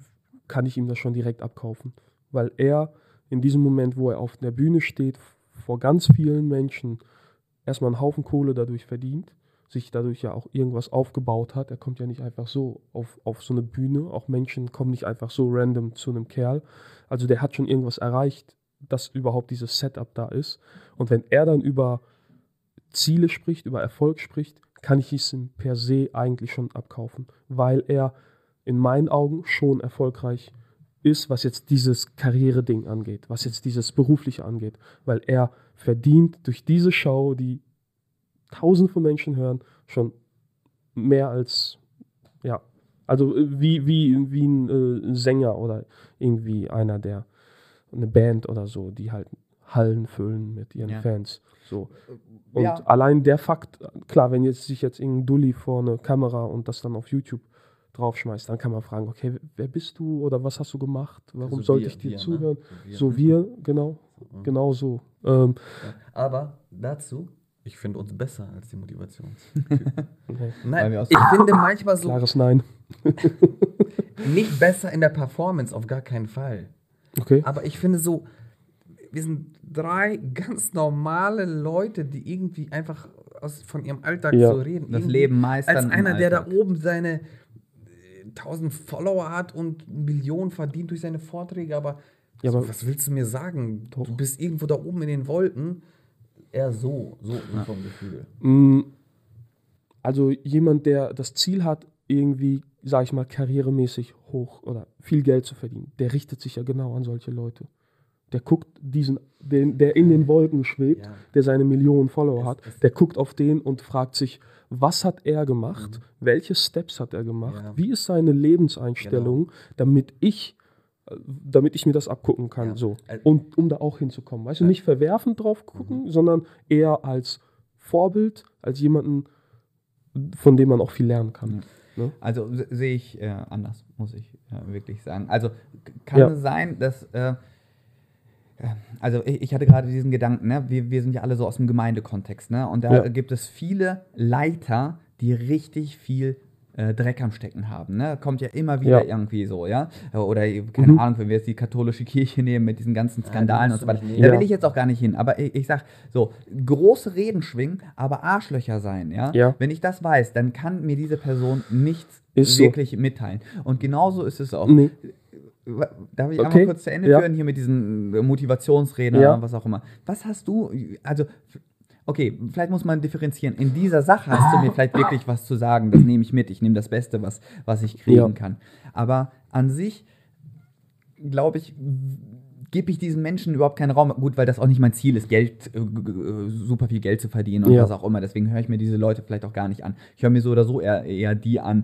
kann ich ihm das schon direkt abkaufen. Weil er in diesem Moment, wo er auf der Bühne steht, vor ganz vielen Menschen erstmal einen Haufen Kohle dadurch verdient, sich dadurch ja auch irgendwas aufgebaut hat. Er kommt ja nicht einfach so auf, auf so eine Bühne. Auch Menschen kommen nicht einfach so random zu einem Kerl. Also der hat schon irgendwas erreicht, dass überhaupt dieses Setup da ist. Und wenn er dann über Ziele spricht, über Erfolg spricht, kann ich es ihm per se eigentlich schon abkaufen, weil er in meinen Augen schon erfolgreich ist, was jetzt dieses Karriere-Ding angeht, was jetzt dieses Berufliche angeht, weil er verdient durch diese Show, die Tausende von Menschen hören, schon mehr als, ja, also wie, wie, wie ein äh, Sänger oder irgendwie einer, der, eine Band oder so, die halt Hallen füllen mit ihren Ja. Fans. So. Und Ja. allein der Fakt, klar, wenn jetzt sich jetzt irgendein Dulli vor eine Kamera und das dann auf YouTube draufschmeißt, dann kann man fragen, okay, wer bist du oder was hast du gemacht? Warum So sollte wir, ich dir wir, ne? zuhören? So wir. So wir, genau, Mhm. genau so. Ähm, Ja. Aber dazu, ich finde uns besser als die Motivations. okay. Weil Nein, wir aus- ich finde manchmal so Klares Nein. nicht besser in der Performance, auf gar keinen Fall. Okay. Aber ich finde so, wir sind drei ganz normale Leute, die irgendwie einfach aus, von ihrem Alltag Ja. so reden. Das Irgendwie Leben meistern als im einer, der da Alltag. oben seine äh, tausend Follower hat und Millionen verdient durch seine Vorträge, aber, Ja, so, aber- was willst du mir sagen? Doch. Du bist irgendwo da oben in den Wolken. Eher so, so vom Gefühl. Mm, Also jemand, der das Ziel hat, irgendwie, sag ich mal, karrieremäßig hoch oder viel Geld zu verdienen, der richtet sich ja genau an solche Leute. Der guckt diesen, den, der in den Wolken schwebt, Ja. der seine Millionen Follower Es- hat, es- der guckt auf den und fragt sich, was hat er gemacht, welche Steps hat er gemacht, Ja. wie ist seine Lebenseinstellung, damit ich äh, damit ich mir das abgucken kann, Ja. so. Also- Und um da auch hinzukommen. Weißt du, nicht verwerfend drauf gucken, sondern eher als Vorbild, als jemanden, von dem man auch viel lernen kann. Ne? Also se- sehe ich äh, anders, muss ich äh, wirklich sagen. Also k- kann Ja. es sein, dass, äh, äh, also ich, ich hatte gerade diesen Gedanken, ne? wir, wir sind ja alle so aus dem Gemeindekontext, ne? Und da Ja. gibt es viele Leiter, die richtig viel äh, Dreck am Stecken haben, ne? Kommt ja immer wieder Ja. irgendwie so, ja? Oder keine Mhm. Ahnung, wenn wir jetzt die katholische Kirche nehmen mit diesen ganzen die Skandalen musst und so du weiter. nicht Da nehmen. will Ja. ich jetzt auch gar nicht hin, aber ich, ich sag so, große Reden schwingen, aber Arschlöcher sein, ja? Ja. Wenn ich das weiß, dann kann mir diese Person nichts Ist so. wirklich mitteilen. Und genauso ist es auch. Nee. Darf ich Okay. einmal kurz zu Ende Ja. führen, hier mit diesen äh, Motivationsreden Ja. oder was auch immer. Was hast du, also, okay, vielleicht muss man differenzieren. In dieser Sache hast du mir vielleicht wirklich was zu sagen, das nehme ich mit, ich nehme das Beste, was, was ich kriegen Ja. kann. Aber an sich, glaube ich, gebe ich diesen Menschen überhaupt keinen Raum. Gut, weil das auch nicht mein Ziel ist, Geld, äh, g- g- super viel Geld zu verdienen und Ja. was auch immer. Deswegen höre ich mir diese Leute vielleicht auch gar nicht an. Ich höre mir so oder so eher, eher die an,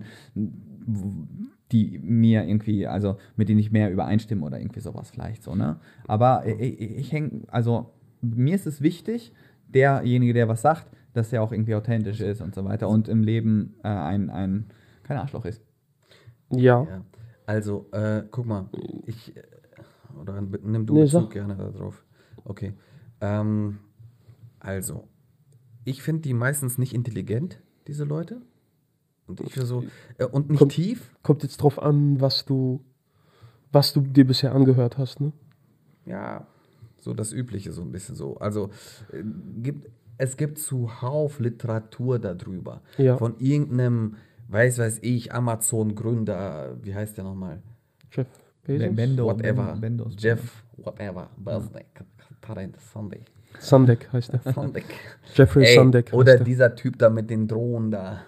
die mir irgendwie, also mit denen ich mehr übereinstimme oder irgendwie sowas vielleicht so, ne? Aber ich, ich, ich hänge, also mir ist es wichtig, derjenige, der was sagt, dass er auch irgendwie authentisch ist und so weiter und im Leben äh, ein, ein, kein Arschloch ist. Ja. Ja. Also, äh, guck mal, ich, äh, oder nimm du Nee, Bezug sag. gerne darauf. Okay. Ähm, also, ich finde die meistens nicht intelligent, diese Leute. Und ich so, äh, und nicht Kommt- tief. Kommt jetzt drauf an, was du, was du dir bisher angehört hast, ne? Ja, so das Übliche, so ein bisschen so. Also, äh, gibt, es gibt zuhauf Literatur darüber. Ja. Von irgendeinem, weiß weiß ich, Amazon-Gründer, wie heißt der nochmal? Jeff Bezos? Ben- Bendo- Whatever. Ben- Bendos. Jeff, whatever. Birthday. Tarant Sunday. Sandek heißt er. Sunday. Jeffrey Ey, Sandek oder heißt er. dieser Typ da mit den Drohnen da.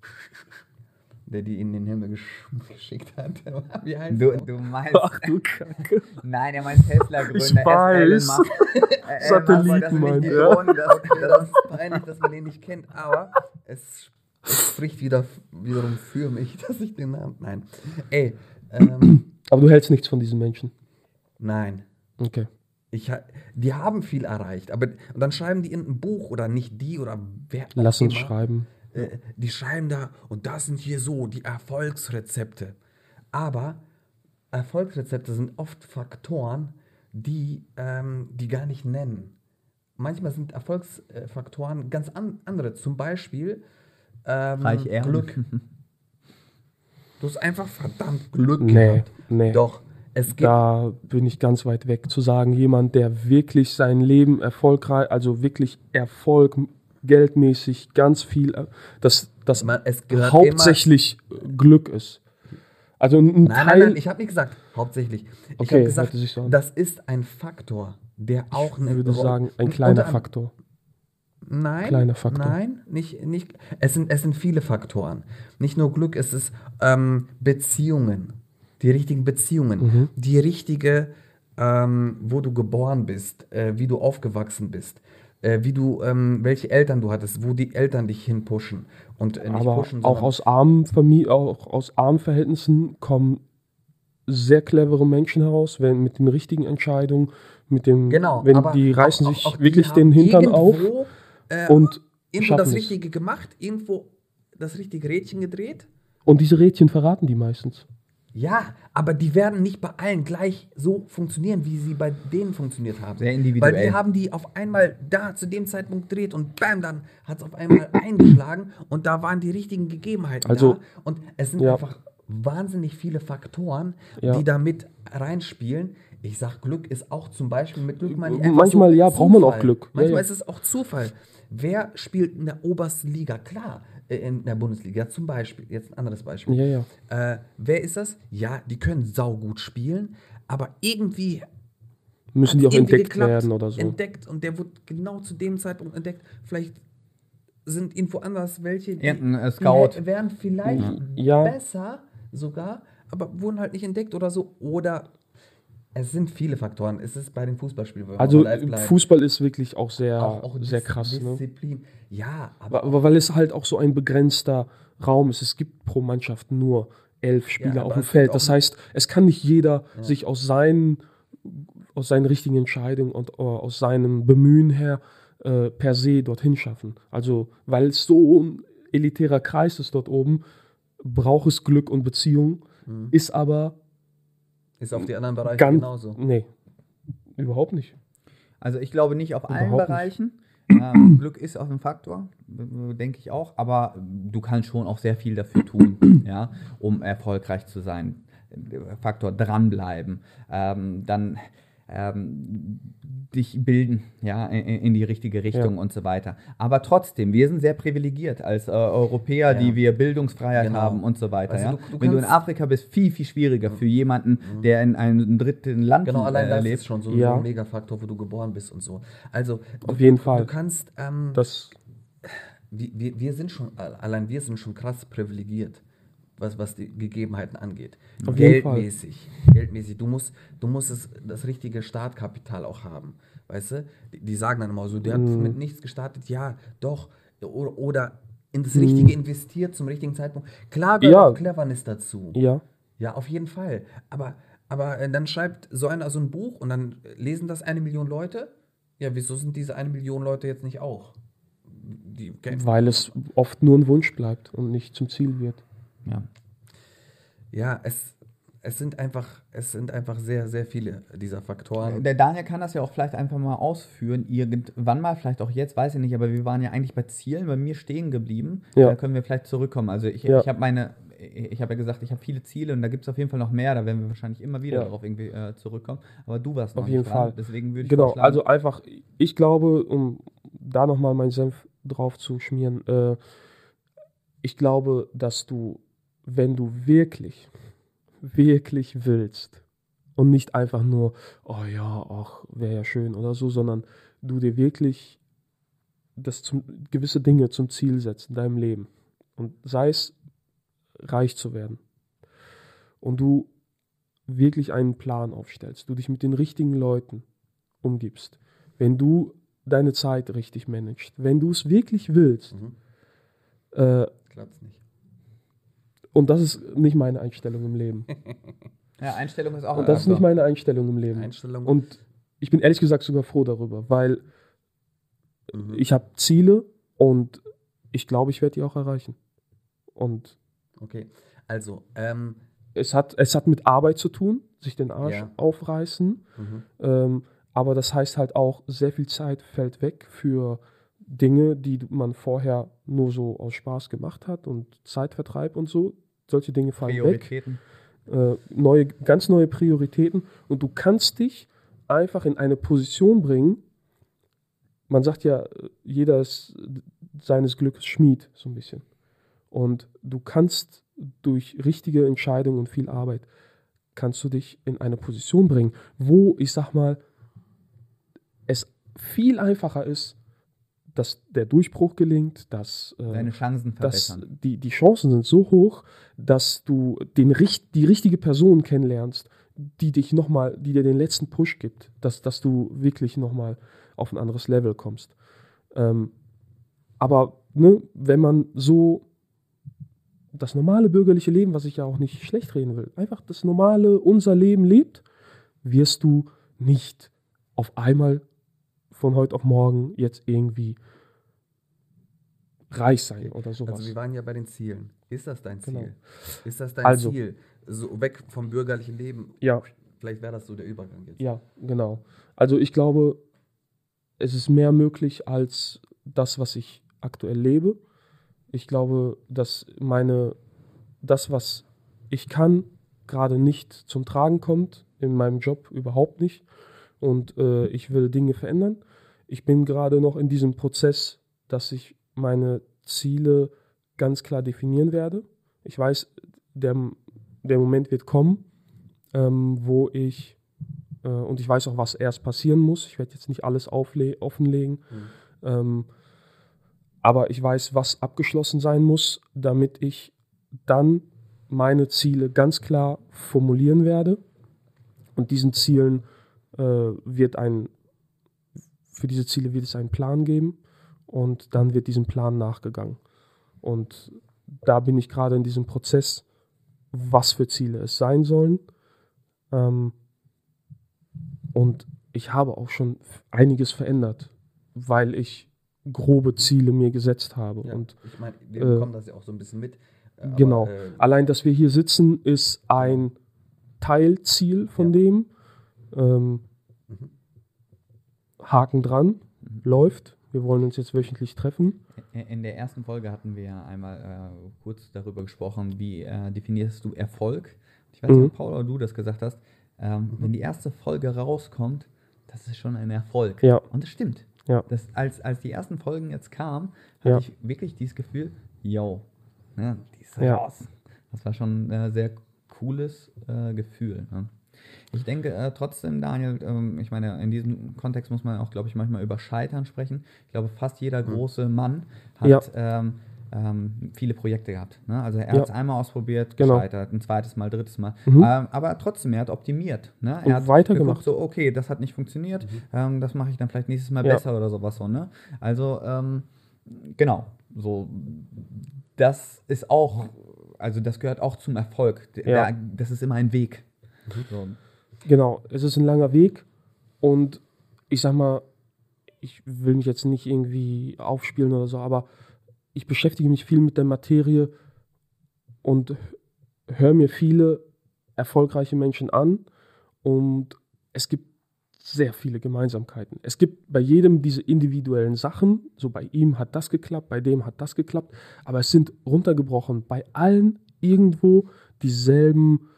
Der die in den Himmel gesch- geschickt hat. Wie heißt Du, der? du meinst, Ach du Kacke. nein, er meint Tesla-Gründer, Ich weiß. Satelliten meint die er. Drohnen, das, Das ist peinlich, dass man den nicht kennt, aber es, es spricht wieder, wiederum für mich, dass ich den Namen. Nein. Ey, ähm, Aber du hältst nichts von diesen Menschen. nein. Okay. Ich, ha- die haben viel erreicht, aber und dann schreiben die in ein Buch oder nicht die oder wer auch Lass uns immer. schreiben. Äh, die schreiben da, und das sind hier so die Erfolgsrezepte. Aber Erfolgsrezepte sind oft Faktoren, die ähm, die gar nicht nennen. Manchmal sind Erfolgsfaktoren ganz an, andere. Zum Beispiel ähm, Reich ehren. Glück. Du hast einfach verdammt Glück Nee, gehabt. nee. Doch, Es gibt, Da bin ich ganz weit weg zu sagen, jemand, der wirklich sein Leben erfolgreich, also wirklich Erfolg, geldmäßig, ganz viel, äh, dass das man, es gehört hauptsächlich Glück ist. Also ein immer, nein, Teil, nein, nein, ich habe nicht gesagt, hauptsächlich. Ich Okay, habe gesagt, hörte sich so an. das ist ein Faktor, der auch ich eine würde Ro- sagen, ein unter kleiner anderem- Faktor. Nein, Kleiner Faktor. nein, nicht, nicht. Es sind, es sind viele Faktoren. Nicht nur Glück, es ist ähm, Beziehungen, die richtigen Beziehungen, Mhm. die richtige, ähm, wo du geboren bist, äh, wie du aufgewachsen bist, äh, wie du, ähm, welche Eltern du hattest, wo die Eltern dich hinpushen und äh, nicht Aber pushen, auch sondern aus armen Familien, auch aus armen Verhältnissen kommen sehr clevere Menschen heraus, wenn mit den richtigen Entscheidungen, mit dem, genau. wenn aber die reißen auch, sich auch, auch die wirklich haben den Hintern auf irgendwo, äh, und irgendwo schaffen das es. Richtige gemacht, irgendwo das richtige Rädchen gedreht. Und diese Rädchen verraten die meistens. Ja, aber die werden nicht bei allen gleich so funktionieren, wie sie bei denen funktioniert haben. Sehr individuell. Weil die haben die auf einmal da zu dem Zeitpunkt gedreht und bam, dann hat es auf einmal eingeschlagen und da waren die richtigen Gegebenheiten Also, da. Und es sind ja. einfach wahnsinnig viele Faktoren, Ja. die da mit reinspielen. Ich sag, Glück ist auch zum Beispiel mit Glück meine ich einfach Manchmal, so ja, braucht man auch Zufall. Glück. Ja, Manchmal ja. ist es auch Zufall. Wer spielt in der obersten Liga? Klar, äh, in der Bundesliga zum Beispiel. Jetzt ein anderes Beispiel. Ja, ja. Äh, wer ist das? Ja, die können saugut spielen, aber irgendwie Müssen die auch irgendwie entdeckt geklappt, werden oder so. Entdeckt und der wurde genau zu dem Zeitpunkt entdeckt. Vielleicht sind irgendwo anders welche, die, Irgendein, äh, Scout. die wären vielleicht Ja. besser sogar, aber wurden halt nicht entdeckt oder so. Oder es sind viele Faktoren. Es ist bei den Fußballspielen. wenn wir Also mal live bleiben. Fußball ist wirklich auch sehr, auch, auch sehr Dis- krass. Ne? Disziplin. Ja, aber Aber weil es halt auch so ein begrenzter Raum ist. Es gibt pro Mannschaft nur elf Spieler aber auf dem es gibt Feld. auch Das ein- heißt, es kann nicht jeder sich aus seinen, aus seinen richtigen Entscheidungen und äh, aus seinem Bemühen her äh, per se dorthin schaffen. Also, weil es so ein elitärer Kreis ist dort oben, braucht es Glück und Beziehung, Mhm. ist aber ist auf die anderen Bereiche ganz, genauso. nee, überhaupt nicht. Also ich glaube nicht auf allen Überhaupt nicht. Bereichen. Ähm, Glück ist auch ein Faktor, äh, denke ich auch, aber du kannst schon auch sehr viel dafür tun, ja, um erfolgreich zu sein. Faktor dranbleiben, ähm, dann ähm, dich bilden, ja, in, in die richtige Richtung Ja. und so weiter. Aber trotzdem, wir sind sehr privilegiert als äh, Europäer, Ja. die wir Bildungsfreiheit Genau. haben und so weiter. Also ja? du- du Wenn du in kannst- Afrika bist, viel, viel schwieriger für jemanden, der in einem dritten Land Genau, allein äh, das lebt. ist schon so Ja. ein Megafaktor, wo du geboren bist und so. Also, Auf du, jeden du, Fall. Du kannst, ähm, Das, wir, wir, wir sind schon, allein wir sind schon krass privilegiert, was, was die Gegebenheiten angeht. Auf jeden Fall. Geldmäßig. Geldmäßig. Du musst, du musst es, das richtige Startkapital auch haben. Weißt du? Die, die sagen dann immer so, der hat Mhm. mit nichts gestartet. Ja, doch. Oder, oder in das Mhm. Richtige investiert zum richtigen Zeitpunkt. Klar gehört Ja. auch Cleverness dazu. ja. Ja, auf jeden Fall. Aber, aber äh, dann schreibt so einer so ein Buch und dann lesen das eine Million Leute. Ja, wieso sind diese eine Million Leute jetzt nicht auch? Die, Weil es oft nur ein Wunsch bleibt und nicht zum Ziel wird. Ja. ja, es, es sind einfach, es sind einfach sehr, sehr viele dieser Faktoren. Der Daniel kann das ja auch vielleicht einfach mal ausführen, irgendwann mal, vielleicht auch jetzt, weiß ich nicht, aber wir waren ja eigentlich bei Zielen, bei mir stehen geblieben. Ja. Da können wir vielleicht zurückkommen. Also ich, Ja. ich habe meine, ich habe ja gesagt, ich habe viele Ziele und da gibt es auf jeden Fall noch mehr, da werden wir wahrscheinlich immer wieder Ja. darauf irgendwie äh, zurückkommen. Aber du warst noch Auf jeden nicht dran, Fall. deswegen würde ich Genau, vorschlagen, also einfach, ich glaube, um da nochmal meinen Senf drauf zu schmieren, äh, ich glaube, dass du, wenn du wirklich, wirklich willst und nicht einfach nur, oh ja, ach, wäre ja schön oder so, sondern du dir wirklich das zum, gewisse Dinge zum Ziel setzt in deinem Leben und sei es reich zu werden und du wirklich einen Plan aufstellst, du dich mit den richtigen Leuten umgibst, wenn du deine Zeit richtig managst, wenn du es wirklich willst, Mhm. äh, Klappt's nicht. und das ist nicht meine Einstellung im Leben. ja, Einstellung ist auch Und das ist ein nicht meine Einstellung im Leben. Einstellung. Und ich bin ehrlich gesagt sogar froh darüber, weil Mhm. ich habe Ziele und ich glaube, ich werde die auch erreichen. Und Okay, also, ähm, es hat, es hat mit Arbeit zu tun, sich den Arsch Ja. aufreißen. mhm. Ähm, aber das heißt halt auch, sehr viel Zeit fällt weg für Dinge, die man vorher nur so aus Spaß gemacht hat und Zeitvertreib und so. Solche Dinge fallen weg. Prioritäten. äh, neue, ganz neue Prioritäten und du kannst dich einfach in eine Position bringen. Man sagt ja, jeder ist seines Glückes Schmied, so ein bisschen. Und du kannst durch richtige Entscheidungen und viel Arbeit, kannst du dich in eine Position bringen, wo, ich sag mal, es viel einfacher ist, dass der Durchbruch gelingt, dass, äh, Deine Chancen dass verbessern. die, die Chancen sind so hoch, dass du den, die richtige Person kennenlernst, die dich noch mal, die dir den letzten Push gibt, dass, dass du wirklich nochmal auf ein anderes Level kommst. Ähm, aber ne, wenn man so das normale bürgerliche Leben, was ich ja auch nicht schlecht reden will, einfach das normale, unser Leben lebt, wirst du nicht auf einmal von heute auf morgen jetzt irgendwie reich sein oder sowas. Also wir waren ja bei den Zielen. Ist das dein Ziel? Genau. Ist das dein Also, Ziel? So weg vom bürgerlichen Leben? Ja. Vielleicht wäre das so der Übergang jetzt. Ja, genau. Also ich glaube, es ist mehr möglich als das, was ich aktuell lebe. Ich glaube, dass meine, das, was ich kann, gerade nicht zum Tragen kommt, in meinem Job überhaupt nicht. Und äh, ich will Dinge verändern. Ich bin gerade noch in diesem Prozess, dass ich meine Ziele ganz klar definieren werde. Ich weiß, der, der Moment wird kommen, ähm, wo ich, äh, und ich weiß auch, was erst passieren muss. Ich werde jetzt nicht alles aufle- offenlegen. Mhm. Ähm, aber ich weiß, was abgeschlossen sein muss, damit ich dann meine Ziele ganz klar formulieren werde. Und diesen Zielen äh, wird ein, für diese Ziele wird es einen Plan geben und dann wird diesem Plan nachgegangen. Und da bin ich gerade in diesem Prozess, was für Ziele es sein sollen. Ähm, und ich habe auch schon einiges verändert, weil ich grobe Ziele mir gesetzt habe. Ja, und, ich meine, wir äh, bekommen das ja auch so ein bisschen mit. Aber, genau. Äh, Allein, dass wir hier sitzen, ist ein Teilziel von Ja. dem. Ähm, Mhm. Haken dran, läuft. Wir wollen uns jetzt wöchentlich treffen. In der ersten Folge hatten wir ja einmal äh, kurz darüber gesprochen, wie äh, definierst du Erfolg. Ich weiß nicht, Mhm. ob Paul oder du das gesagt hast. Ähm, Mhm. Wenn die erste Folge rauskommt, das ist schon ein Erfolg. Ja. Und das stimmt. Ja. Das, als, als die ersten Folgen jetzt kamen, hatte Ja. ich wirklich dieses Gefühl, yo, ne, die ist Ja. raus. Das war schon ein äh, sehr cooles äh, Gefühl. Ne? Ich denke äh, trotzdem, Daniel, ähm, ich meine, in diesem Kontext muss man auch, glaube ich, manchmal über Scheitern sprechen. Ich glaube, fast jeder Mhm. große Mann hat Ja. ähm, ähm, viele Projekte gehabt. Ne? Also er Ja. hat es einmal ausprobiert, Genau. gescheitert, ein zweites Mal, drittes Mal. Mhm. Ähm, aber trotzdem, er hat optimiert. Ne? Und Er hat weitergemacht. geguckt, so, okay, das hat nicht funktioniert, Mhm. ähm, das mache ich dann vielleicht nächstes Mal Ja. besser oder sowas so. Ne? Also, ähm, genau, so, das ist auch, also das gehört auch zum Erfolg. D- Ja. Da, das ist immer ein Weg. So. Genau, es ist ein langer Weg und ich sag mal, ich will mich jetzt nicht irgendwie aufspielen oder so, aber ich beschäftige mich viel mit der Materie und höre mir viele erfolgreiche Menschen an und es gibt sehr viele Gemeinsamkeiten. Es gibt bei jedem diese individuellen Sachen, so bei ihm hat das geklappt, bei dem hat das geklappt, aber es sind runtergebrochen bei allen irgendwo dieselben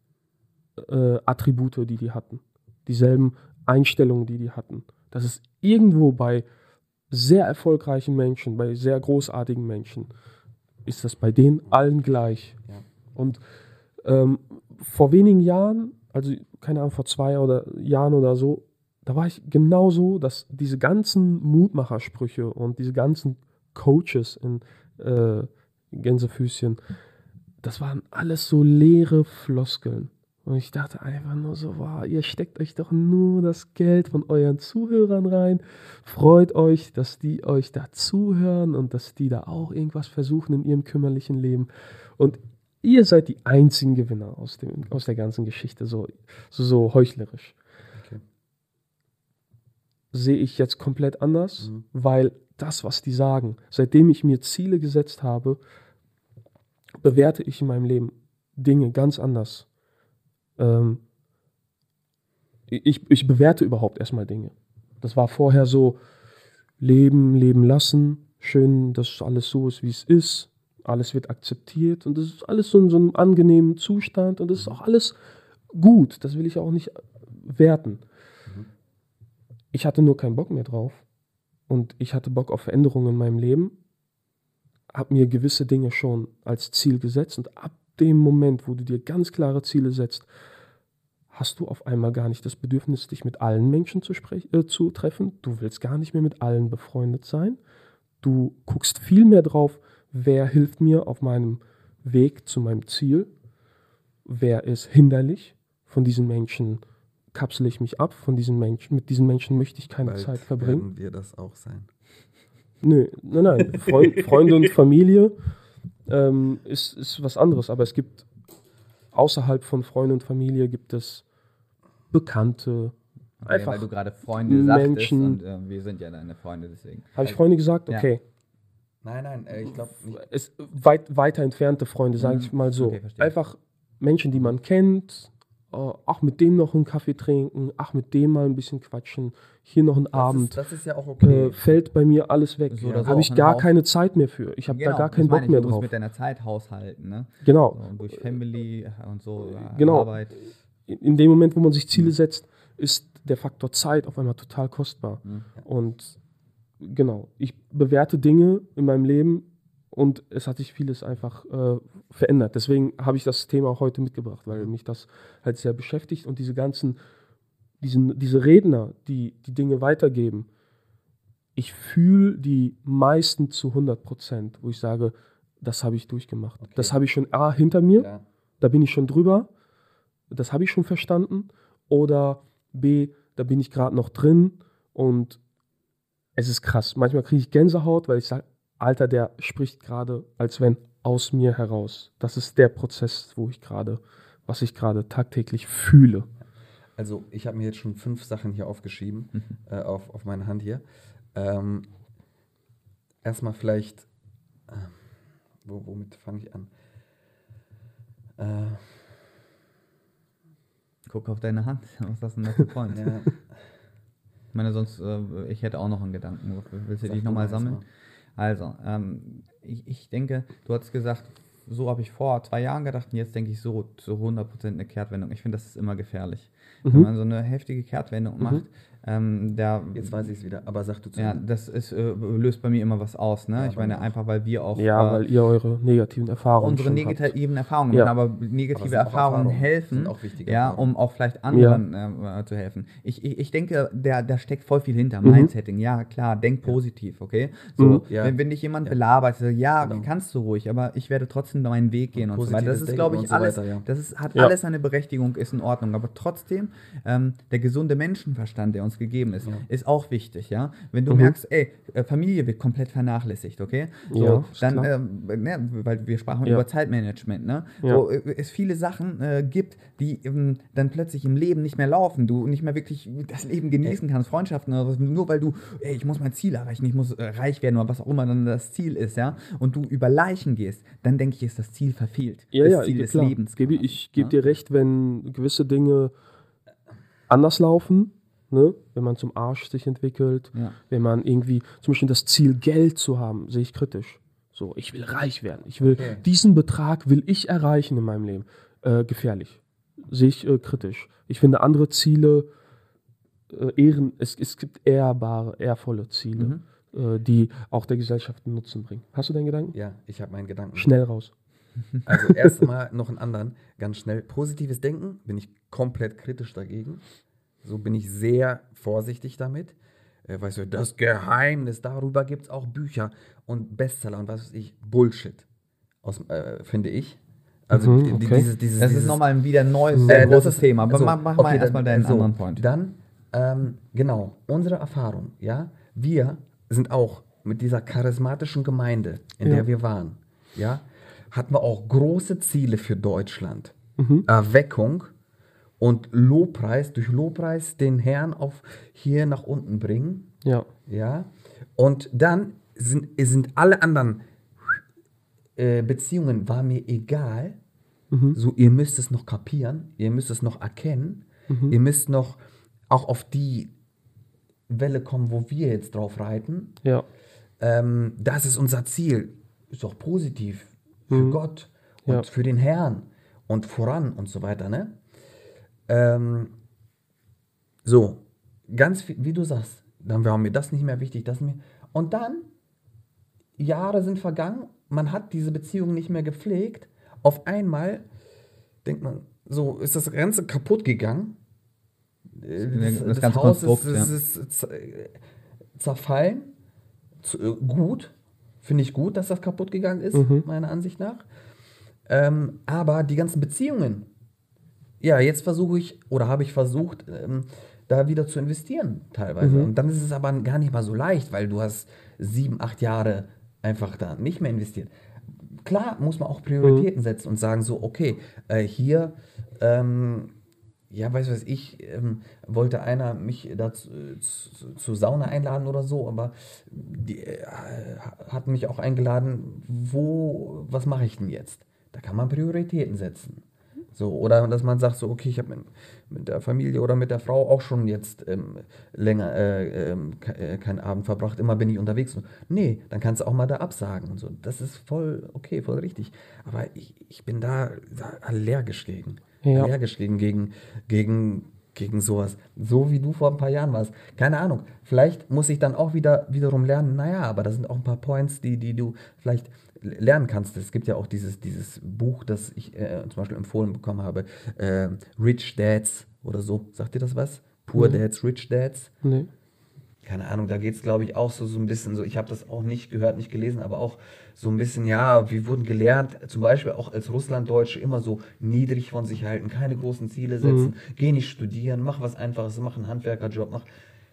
äh, Attribute, die die hatten, dieselben Einstellungen, die die hatten. Das ist irgendwo bei sehr erfolgreichen Menschen, bei sehr großartigen Menschen, ist das bei denen allen gleich. Ja. Und ähm, vor wenigen Jahren, also keine Ahnung, vor zwei oder Jahren oder so, da war ich genauso, dass diese ganzen Mutmachersprüche und diese ganzen Coaches in äh, Gänsefüßchen, das waren alles so leere Floskeln. Und ich dachte einfach nur so, wow, ihr steckt euch doch nur das Geld von euren Zuhörern rein. Freut euch, dass die euch da zuhören und dass die da auch irgendwas versuchen in ihrem kümmerlichen Leben. Und ihr seid die einzigen Gewinner aus, dem, aus der ganzen Geschichte, so, so, so heuchlerisch. Okay. Sehe ich jetzt komplett anders, Mhm. weil das, was die sagen, seitdem ich mir Ziele gesetzt habe, bewerte ich in meinem Leben Dinge ganz anders. Ähm, ich, ich bewerte überhaupt erstmal Dinge. Das war vorher so, leben, leben lassen, schön, dass alles so ist, wie es ist, alles wird akzeptiert und das ist alles so in so einem angenehmen Zustand und das ist auch alles gut, das will ich auch nicht werten. Mhm. Ich hatte nur keinen Bock mehr drauf und ich hatte Bock auf Veränderungen in meinem Leben, habe mir gewisse Dinge schon als Ziel gesetzt und ab dem Moment, wo du dir ganz klare Ziele setzt, hast du auf einmal gar nicht das Bedürfnis, dich mit allen Menschen zu, sprech- äh, zu treffen. Du willst gar nicht mehr mit allen befreundet sein. Du guckst viel mehr drauf, wer hilft mir auf meinem Weg zu meinem Ziel, wer ist hinderlich. Von diesen Menschen kapsele ich mich ab, von diesen Menschen, mit diesen Menschen möchte ich keine Bald Zeit verbringen. werden wir das auch sein. Nö, nein, nein. Freund, Freunde und Familie ähm, ist, ist was anderes, aber es gibt außerhalb von Freunde und Familie gibt es Bekannte, Okay, einfach weil du gerade Freunde sagtest Menschen. und äh, wir sind ja deine Freunde, deswegen. Habe ich Freunde gesagt? Ja. Okay. Nein, nein, äh, ich glaube nicht. Es, weit, weiter entfernte Freunde, sage Mhm. ich mal so. Okay, verstehe. Einfach Menschen, die man kennt, äh, auch mit dem noch einen Kaffee trinken, ach, mit dem mal ein bisschen quatschen, hier noch einen Das Abend. ist, das ist ja auch okay. Äh, fällt bei mir alles weg. So oder so Habe ich auch ein gar Haus- keine Zeit mehr für. Ich habe Genau, da gar das keinen meine Bock ich, mehr du musst drauf. mit deiner Zeit haushalten, ne? Genau. So, und durch Family und so, äh, Genau. Arbeit. In dem Moment, wo man sich Ziele setzt, ist der Faktor Zeit auf einmal total kostbar. Mhm. Und genau, ich bewerte Dinge in meinem Leben und es hat sich vieles einfach äh, verändert. Deswegen habe ich das Thema auch heute mitgebracht, weil mich das halt sehr beschäftigt und diese ganzen, diesen, diese Redner, die die Dinge weitergeben, ich fühle die meisten zu hundert Prozent, wo ich sage, das habe ich durchgemacht. Okay. Das habe ich schon A, hinter mir, Ja. da bin ich schon drüber, das habe ich schon verstanden, oder B, da bin ich gerade noch drin und es ist krass. Manchmal kriege ich Gänsehaut, weil ich sage, Alter, der spricht gerade, als wenn aus mir heraus. Das ist der Prozess, wo ich gerade, was ich gerade tagtäglich fühle. Also ich habe mir jetzt schon fünf Sachen hier aufgeschrieben, äh, auf, auf meine Hand hier. Ähm, erstmal vielleicht, äh, wo, womit fange ich an? Äh, Guck auf deine Hand, was ist das denn da für Freund? ja, Ich meine, sonst, äh, ich hätte auch noch einen Gedanken. Willst du sag dich du nochmal mal sammeln? erstmal. Also, ähm, ich, ich denke, du hast gesagt, so habe ich vor zwei Jahren gedacht und jetzt denke ich so zu hundert Prozent eine Kehrtwendung. Ich finde, das ist immer gefährlich. Mhm. Wenn man so eine heftige Kehrtwendung Mhm. macht, ähm, da, Jetzt weiß ich es wieder, aber sag du zu ja, Ende. das ist, äh, löst bei mir immer was aus. Ne? Ja, ich bei meine, mir auch. einfach weil wir auch Ja, äh, weil ihr eure negativen Erfahrungen unsere schon habt. negativen Erfahrungen Ja. machen, aber Aber negative es sind auch Erfahrungen Erfahrungen, helfen, sind auch wichtige ja, Erfahrungen. um auch vielleicht anderen äh, zu helfen. Ich, ich, ich denke, da der steckt voll viel hinter. Mhm. Mindsetting, ja klar, denk positiv, okay? So, Mhm. Ja. wenn, wenn dich jemand Ja. belabert, so, ja, Genau. kannst du ruhig, aber ich werde trotzdem meinen Weg gehen und, so weiter. Das positives ist, Denken glaube ich, und so alles, weiter, ja. das ist, hat Ja. alles seine Berechtigung, ist in Ordnung, aber trotzdem, ähm, der gesunde Menschenverstand, der uns gegeben ist, Ja. ist auch wichtig, ja? Wenn du Mhm. merkst, ey, äh, Familie wird komplett vernachlässigt, okay? So, Ja, ist dann, klar. ähm, ne, weil wir sprachen Ja. über Zeitmanagement, ne? Ja. So, äh, es viele Sachen äh, gibt, die ähm, dann plötzlich im Leben nicht mehr laufen, du nicht mehr wirklich das Leben genießen kannst, Freundschaften oder was, nur weil du, ey, ich muss mein Ziel erreichen, ich muss äh, reich werden oder was auch immer dann das Ziel ist, ja? Und du über Leichen gehst, dann denke ich, ist das Ziel verfehlt. Ja, das ja, Ziel ich, des klar. Lebens. Gebe, quasi, ich gebe ja? dir recht, wenn gewisse Dinge anders laufen, ne? Wenn man zum Arsch sich entwickelt, Ja. wenn man irgendwie, zum Beispiel das Ziel, Geld zu haben, sehe ich kritisch. So, ich will reich werden, ich will, Okay. diesen Betrag will ich erreichen in meinem Leben. Äh, gefährlich. Sehe ich äh, kritisch. Ich finde andere Ziele, äh, ehren, es, es gibt ehrbare, ehrvolle Ziele, Mhm. äh, die auch der Gesellschaft einen Nutzen bringen. Hast du deinen Gedanken? Ja, ich habe meinen Gedanken. Schnell raus. Also erstmal noch einen anderen, ganz schnell. Positives Denken, bin ich komplett kritisch dagegen. So bin ich sehr vorsichtig damit. Äh, weißt du, das Geheimnis, darüber gibt es auch Bücher und Bestseller und was weiß ich, Bullshit, aus, äh, finde ich. Also Mhm, die- die- okay. dieses, dieses, Das dieses ist nochmal ein wieder neues, Äh, sehr das großes ist- Thema. Aber also, mach, mach okay, mal erstmal dann- deinen so, anderen Point. Dann, ähm, genau, unsere Erfahrung, ja, wir sind auch mit dieser charismatischen Gemeinde, in Ja. der wir waren, ja, hatten wir auch große Ziele für Deutschland. Mhm. Erweckung und Lobpreis, durch Lobpreis den Herrn auf hier nach unten bringen, Ja. ja, und dann sind, sind alle anderen äh, Beziehungen, war mir egal, Mhm. so, ihr müsst es noch kapieren, ihr müsst es noch erkennen, Mhm. ihr müsst noch auch auf die Welle kommen, wo wir jetzt drauf reiten. Ja. Ähm, das ist unser Ziel. Ist doch positiv. für Mhm. Gott und Ja. für den Herrn und voran und so weiter, ne? Ähm, so, ganz viel, wie du sagst, dann war mir das nicht mehr wichtig, das nicht mehr. Und dann, Jahre sind vergangen, man hat diese Beziehung nicht mehr gepflegt. Auf einmal denkt man, so ist das Ganze kaputt gegangen. Das Das, das ganze Haus Konstrukt, ist, ja. ist, ist z- zerfallen. Zu, äh, gut, finde ich gut, dass das kaputt gegangen ist, Mhm. meiner Ansicht nach. Ähm, aber die ganzen Beziehungen, ja, jetzt versuche ich oder habe ich versucht, ähm, da wieder zu investieren teilweise. Mhm. Und dann ist es aber gar nicht mal so leicht, weil du hast sieben, acht Jahre einfach da nicht mehr investiert. Klar muss man auch Prioritäten setzen und sagen so, okay, äh, hier, ähm, ja, weiß was ich, ähm, wollte einer mich dazu äh, zu, zu Sauna einladen oder so, aber die äh, hat mich auch eingeladen, wo, was mache ich denn jetzt? Da kann man Prioritäten setzen. So, oder dass man sagt so, okay, ich habe mit, mit der Familie oder mit der Frau auch schon jetzt ähm, länger äh, ähm, ke- äh, keinen Abend verbracht, immer bin ich unterwegs. Und, nee, dann kannst du auch mal da absagen und so. Das ist voll okay, voll richtig. Aber ich, ich bin da, da allergisch gegen. Ja. Allergisch gegen, gegen, gegen, gegen sowas. So wie du vor ein paar Jahren warst. Keine Ahnung. Vielleicht muss ich dann auch wieder wiederum lernen, naja, aber da sind auch ein paar Points, die, die du vielleicht lernen kannst. Es gibt ja auch dieses, dieses Buch, das ich äh, zum Beispiel empfohlen bekommen habe, äh, Rich Dads oder so. Sagt dir das was? Poor Mhm. Dads, Rich Dads? Nee. Keine Ahnung, da geht es, glaube ich, auch so, so ein bisschen so, ich habe das auch nicht gehört, nicht gelesen, aber auch so ein bisschen, ja, wir wurden gelernt, zum Beispiel auch als Russlanddeutsche immer so niedrig von sich halten, keine großen Ziele setzen, geh nicht studieren, mach was Einfaches, mach einen Handwerkerjob, mach...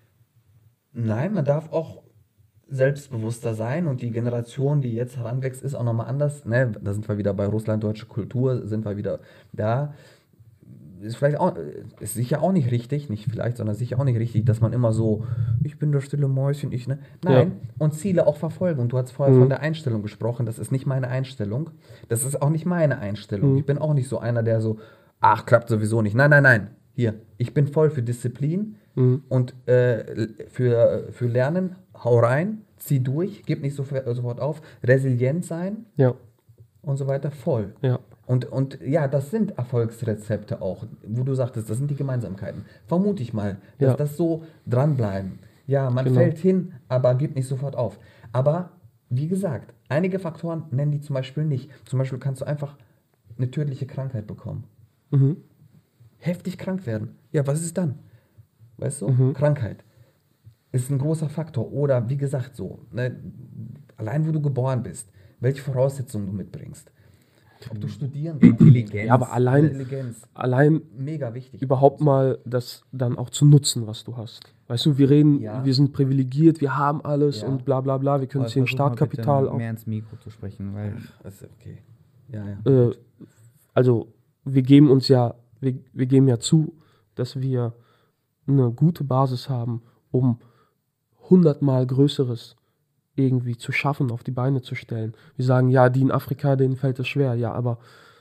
Nein, man darf auch selbstbewusster sein und die Generation, die jetzt heranwächst, ist auch nochmal anders. Ne? Da sind wir wieder bei russlanddeutsche Kultur, sind wir wieder da. Ist vielleicht auch, ist sicher auch nicht richtig, nicht vielleicht, sondern sicher auch nicht richtig, dass man immer so, ich bin das stille Mäuschen, ich, ne? Nein, Ja. und Ziele auch verfolgen. Und du hast vorher Mhm. von der Einstellung gesprochen, das ist nicht meine Einstellung. Das ist auch nicht meine Einstellung. Mhm. Ich bin auch nicht so einer, der so, ach, klappt sowieso nicht. Nein, nein, nein. Hier, ich bin voll für Disziplin Mhm. und äh, für, für Lernen, hau rein, zieh durch, gib nicht so, sofort auf, resilient sein Ja. und so weiter, voll. Ja. Und, und ja, das sind Erfolgsrezepte auch, wo du sagtest, das sind die Gemeinsamkeiten. Vermute ich mal, dass Ja. das so dranbleiben. Ja, man Genau. fällt hin, aber gibt nicht sofort auf. Aber wie gesagt, einige Faktoren nennen die zum Beispiel nicht. Zum Beispiel kannst du einfach eine tödliche Krankheit bekommen. Mhm. Heftig krank werden. Ja, was ist dann? Weißt du? Mhm. Krankheit ist ein großer Faktor. Oder wie gesagt so, ne, allein wo du geboren bist, welche Voraussetzungen du mitbringst. Ob du studieren kannst. Intelligenz. Ja, aber allein, Intelligenz. allein Mega wichtig. überhaupt mal das dann auch zu nutzen, was du hast. Weißt du, wir reden, Ja. wir sind privilegiert, wir haben alles Ja. und bla bla bla, wir können Aber uns hier ein versuch mal Startkapital bitte auf. mehr ins Mikro zu sprechen, weil Das ist okay. Ja, ja. Äh, also wir geben uns ja, wir, wir geben ja zu, dass wir eine gute Basis haben, um hundertmal Größeres irgendwie zu schaffen, auf die Beine zu stellen. Wir sagen, ja, die in Afrika, denen fällt es schwer. Ja, aber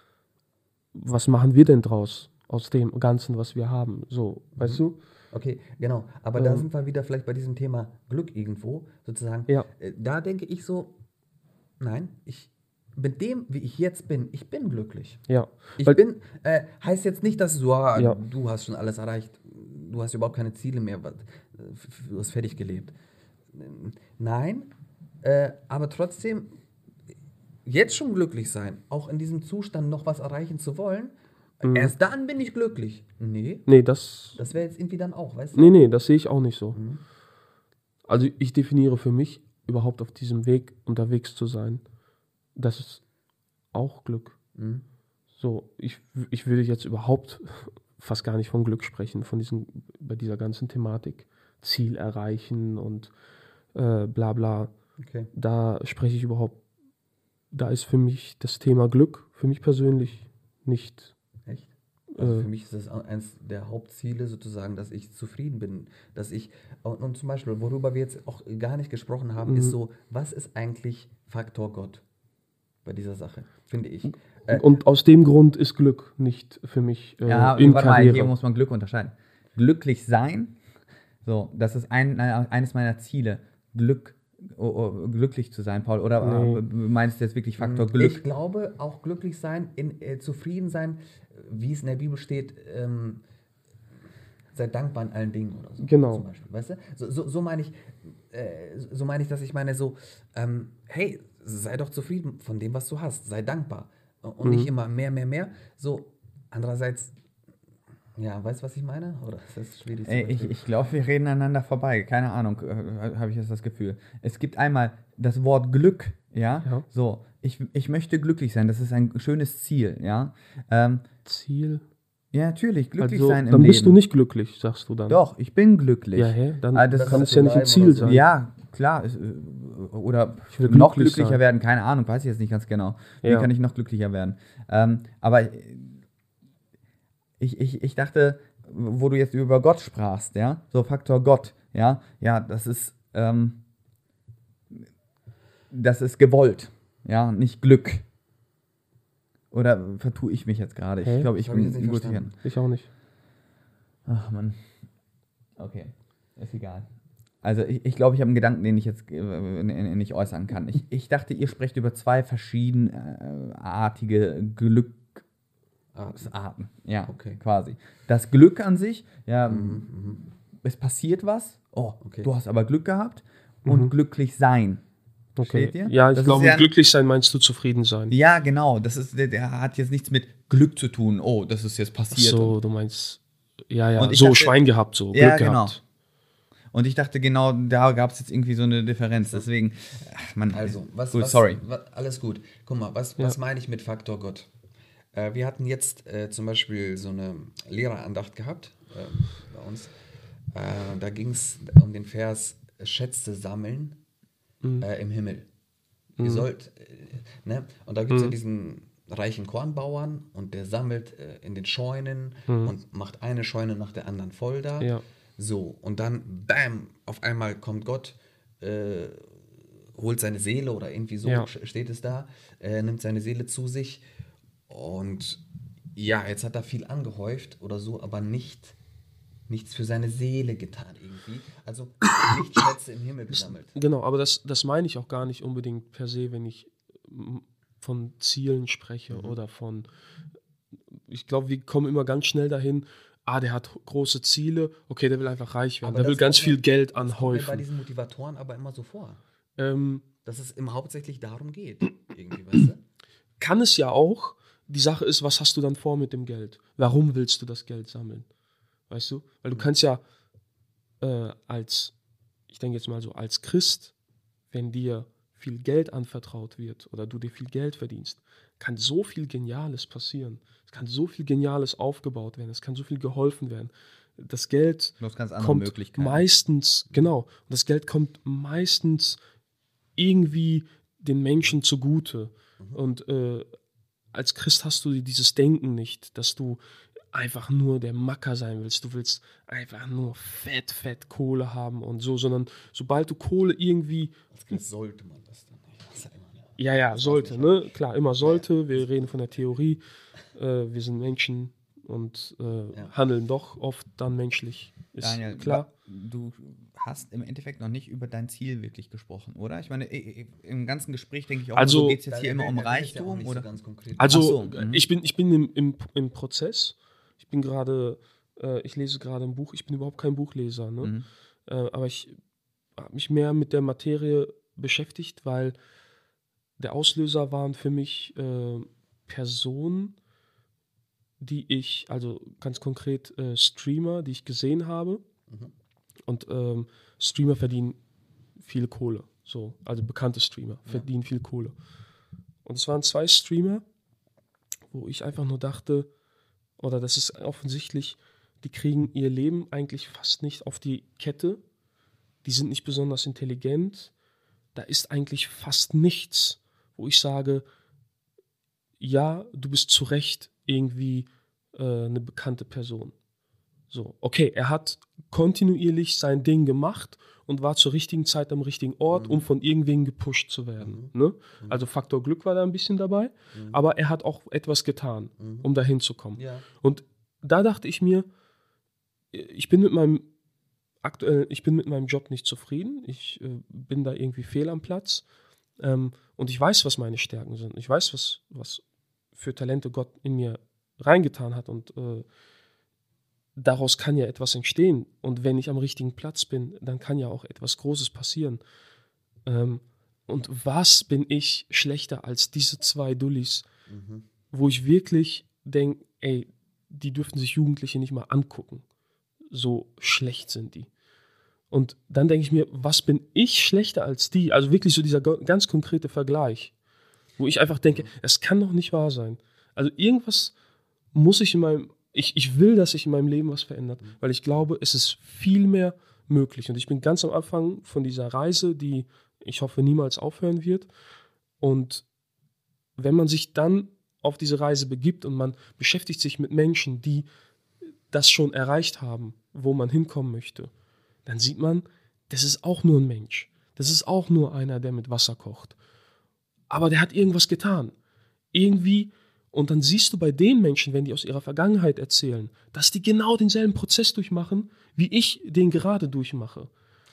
was machen wir denn draus aus dem Ganzen, was wir haben? So, weißt du? Okay, genau. Aber da Ähm. sind wir wieder vielleicht bei diesem Thema Glück irgendwo, sozusagen. Ja. Äh, Da denke ich so, nein, ich mit dem, wie ich jetzt bin, ich bin glücklich. Ja. Ich Weil- bin, äh, heißt jetzt nicht, dass du, ah, Ja. du hast schon alles erreicht, du hast überhaupt keine Ziele mehr, was- du hast fertig gelebt. Nein, äh, aber trotzdem jetzt schon glücklich sein, auch in diesem Zustand noch was erreichen zu wollen, Mhm. erst dann bin ich glücklich. Nee, Nee, das. das wäre jetzt irgendwie dann auch, weißt du? Nee, nee, das sehe ich auch nicht so. Mhm. Also ich definiere für mich, überhaupt auf diesem Weg unterwegs zu sein, das ist auch Glück. Mhm. So, ich, ich würde jetzt überhaupt fast gar nicht von Glück sprechen, von diesen, bei dieser ganzen Thematik. Ziel erreichen und äh, bla bla. Okay. Da spreche ich überhaupt, da ist für mich das Thema Glück, für mich persönlich nicht. Echt? Also Äh. für mich ist das eines der Hauptziele sozusagen, dass ich zufrieden bin, dass ich, und, und zum Beispiel, worüber wir jetzt auch gar nicht gesprochen haben, Mhm. ist so, was ist eigentlich Faktor Gott bei dieser Sache, finde ich. Äh, Und aus dem Grund ist Glück nicht für mich äh, ja, in warte mal, Karriere. hier muss man Glück unterscheiden. Glücklich sein, so, das ist ein, eines meiner Ziele. Glück oh, oh, glücklich zu sein, Paul? Oder Nee. äh, meinst du jetzt wirklich Faktor Glück? Ich glaube, auch glücklich sein, in, äh, zufrieden sein, wie es in der Bibel steht, ähm, sei dankbar in allen Dingen oder so. Genau. Zum Beispiel, weißt du? So, so, so meine ich, äh, so meine ich, dass ich meine so, ähm, hey, sei doch zufrieden von dem, was du hast, sei dankbar und Mhm. nicht immer mehr, mehr, mehr. So, andererseits, ja, weißt du, was ich meine? Oder ist das schwierig zu Ey, ich, ich glaube, wir reden aneinander vorbei. Keine Ahnung, äh, habe ich jetzt das Gefühl. Es gibt einmal das Wort Glück, ja. Ja. So, ich, ich möchte glücklich sein. Das ist ein schönes Ziel, ja. Ähm, Ziel. ja, natürlich, glücklich Also, sein im dann Leben. bist du nicht glücklich, sagst du dann. Doch, ich bin glücklich. Ja, hä? Dann Ah, das kann ist es ja nicht ein bleiben Ziel oder so. sein. Ja, klar. es, äh, Oder Ich will noch glücklich glücklicher sein. werden, keine Ahnung, weiß ich jetzt nicht ganz genau. Wie Ja. kann ich noch glücklicher werden? Ähm, aber ich, ich, ich dachte, wo du jetzt über Gott sprachst, ja, so Faktor Gott, ja, ja, das ist, ähm, das ist gewollt, ja, nicht Glück. Oder vertue ich mich jetzt gerade? Ich Hä? glaube, ich Das hab ich bin jetzt nicht gut verstanden. hier. Ich auch nicht. Ach Mann. Okay, ist egal. Also ich, ich glaube, ich habe einen Gedanken, den ich jetzt äh, nicht äußern kann. Ich, ich dachte, ihr sprecht über zwei verschiedenartige Glücksarten. Ja, Okay. quasi. Das Glück an sich, ja, Mhm, mhm. es passiert was, oh, Okay. du hast aber Glück gehabt und Mhm. glücklich sein. Okay. Versteht ihr? Ja, ich Das ist glaube, ja- glücklich sein meinst du zufrieden sein. Ja, genau. Das ist, der, der hat jetzt nichts mit Glück zu tun. Oh, das ist jetzt Ach passiert. so, du meinst, ja, ja, Und ich so dachte- Schwein gehabt, so Ja, Glück genau. gehabt. Und ich dachte, genau, da gab es jetzt irgendwie so eine Differenz. Deswegen, ach, man, Also, was, gut, was, sorry. wa- alles gut. Guck mal, was, Ja. was meine ich mit Faktor Gott? Äh, wir hatten jetzt äh, zum Beispiel so eine Lehrerandacht gehabt äh, bei uns. Äh, da ging es um den Vers Schätze sammeln Mhm. äh, im Himmel. Ihr sollt, äh, ne? Und da gibt es Mhm. ja diesen reichen Kornbauern und der sammelt äh, in den Scheunen Mhm. und macht eine Scheune nach der anderen voll da. Ja. So, und dann, bam, auf einmal kommt Gott, äh, holt seine Seele oder irgendwie so Ja. steht es da, äh, nimmt seine Seele zu sich und ja, jetzt hat er viel angehäuft oder so, aber nicht nichts für seine Seele getan irgendwie. Also nicht Schätze im Himmel gesammelt. Genau, aber das, das meine ich auch gar nicht unbedingt per se, wenn ich mm, von Zielen spreche Mhm. oder von, ich glaube, wir kommen immer ganz schnell dahin, ah, der hat große Ziele, okay, der will einfach reich werden, Aber der will das ganz kommt mir- viel Geld Das kommt mir bei anhäufen. diesen Motivatoren aber immer so vor, Ähm, dass es immer hauptsächlich darum geht. Irgendwie, weißt du? kann es ja auch, die Sache ist, was hast du dann vor mit dem Geld? Warum willst du das Geld sammeln? Weißt du? Weil du kannst ja äh, als, ich denke jetzt mal so, als Christ, wenn dir viel Geld anvertraut wird oder du dir viel Geld verdienst, kann so viel Geniales passieren. Es kann so viel Geniales aufgebaut werden. Es kann so viel geholfen werden. Das Geld Du hast ganz andere kommt Möglichkeiten. meistens, genau, und das Geld kommt meistens irgendwie den Menschen zugute. Und äh, als Christ hast du dieses Denken nicht, dass du einfach nur der Macker sein willst. Du willst einfach nur fett, fett Kohle haben und so, sondern sobald du Kohle irgendwie, Als Christ sollte man das dann nicht. Das ist ja immer, ne? ja, ja, Das sollte, darf ne? Klar, immer sollte. Wir reden von der Theorie. Äh, wir sind Menschen und äh, Ja. handeln doch oft dann menschlich. Ist Daniel, klar. wa- du hast im Endeffekt noch nicht über dein Ziel wirklich gesprochen, oder? Ich meine, i- i- im ganzen Gespräch denke ich auch, Also- so geht es jetzt Da- hier immer da- um da bin ich ja auch Reichtum, nicht oder? So ganz konkret. Also, Ach so, äh, mhm. ich bin, ich bin im, im, im Prozess. Ich bin gerade, äh, ich lese gerade ein Buch. Ich bin überhaupt kein Buchleser, ne? Mhm. Äh, aber ich habe mich mehr mit der Materie beschäftigt, weil der Auslöser waren für mich äh, Personen, die ich, also ganz konkret äh, Streamer, die ich gesehen habe. Mhm. Und ähm, Streamer verdienen viel Kohle. So, also bekannte Streamer verdienen viel Kohle. Und es waren zwei Streamer, wo ich einfach nur dachte, oder das ist offensichtlich, die kriegen ihr Leben eigentlich fast nicht auf die Kette. Die sind nicht besonders intelligent. Da ist eigentlich fast nichts, wo ich sage, ja, du bist zu Recht irgendwie äh, eine bekannte Person. So, okay, er hat kontinuierlich sein Ding gemacht und war zur richtigen Zeit am richtigen Ort, um von irgendwem gepusht zu werden. Ne? Also Faktor Glück war da ein bisschen dabei, aber er hat auch etwas getan, um dahin zu kommen. Ja. Und da dachte ich mir, ich bin mit meinem aktuell, ich bin mit meinem Job nicht zufrieden. Ich äh, bin da irgendwie fehl am Platz. Ähm, und ich weiß, was meine Stärken sind. Ich weiß, was, was für Talente Gott in mir reingetan hat. Und äh, daraus kann ja etwas entstehen. Und wenn ich am richtigen Platz bin, dann kann ja auch etwas Großes passieren. Ähm, und was bin ich schlechter als diese zwei Dullis, mhm. wo ich wirklich denke, ey, die dürften sich Jugendliche nicht mal angucken. So schlecht sind die. Und dann denke ich mir, was bin ich schlechter als die? Also wirklich so dieser ganz konkrete Vergleich, wo ich einfach denke, es kann doch nicht wahr sein. Also irgendwas muss ich in meinem, ich, ich will, dass sich in meinem Leben was verändert, weil ich glaube, es ist viel mehr möglich. Und ich bin ganz am Anfang von dieser Reise, die ich hoffe niemals aufhören wird. Und wenn man sich dann auf diese Reise begibt und man beschäftigt sich mit Menschen, die das schon erreicht haben, wo man hinkommen möchte, dann sieht man, das ist auch nur ein Mensch. Das ist auch nur einer, der mit Wasser kocht. Aber der hat irgendwas getan. Irgendwie, und dann siehst du bei den Menschen, wenn die aus ihrer Vergangenheit erzählen, dass die genau denselben Prozess durchmachen, wie ich den gerade durchmache.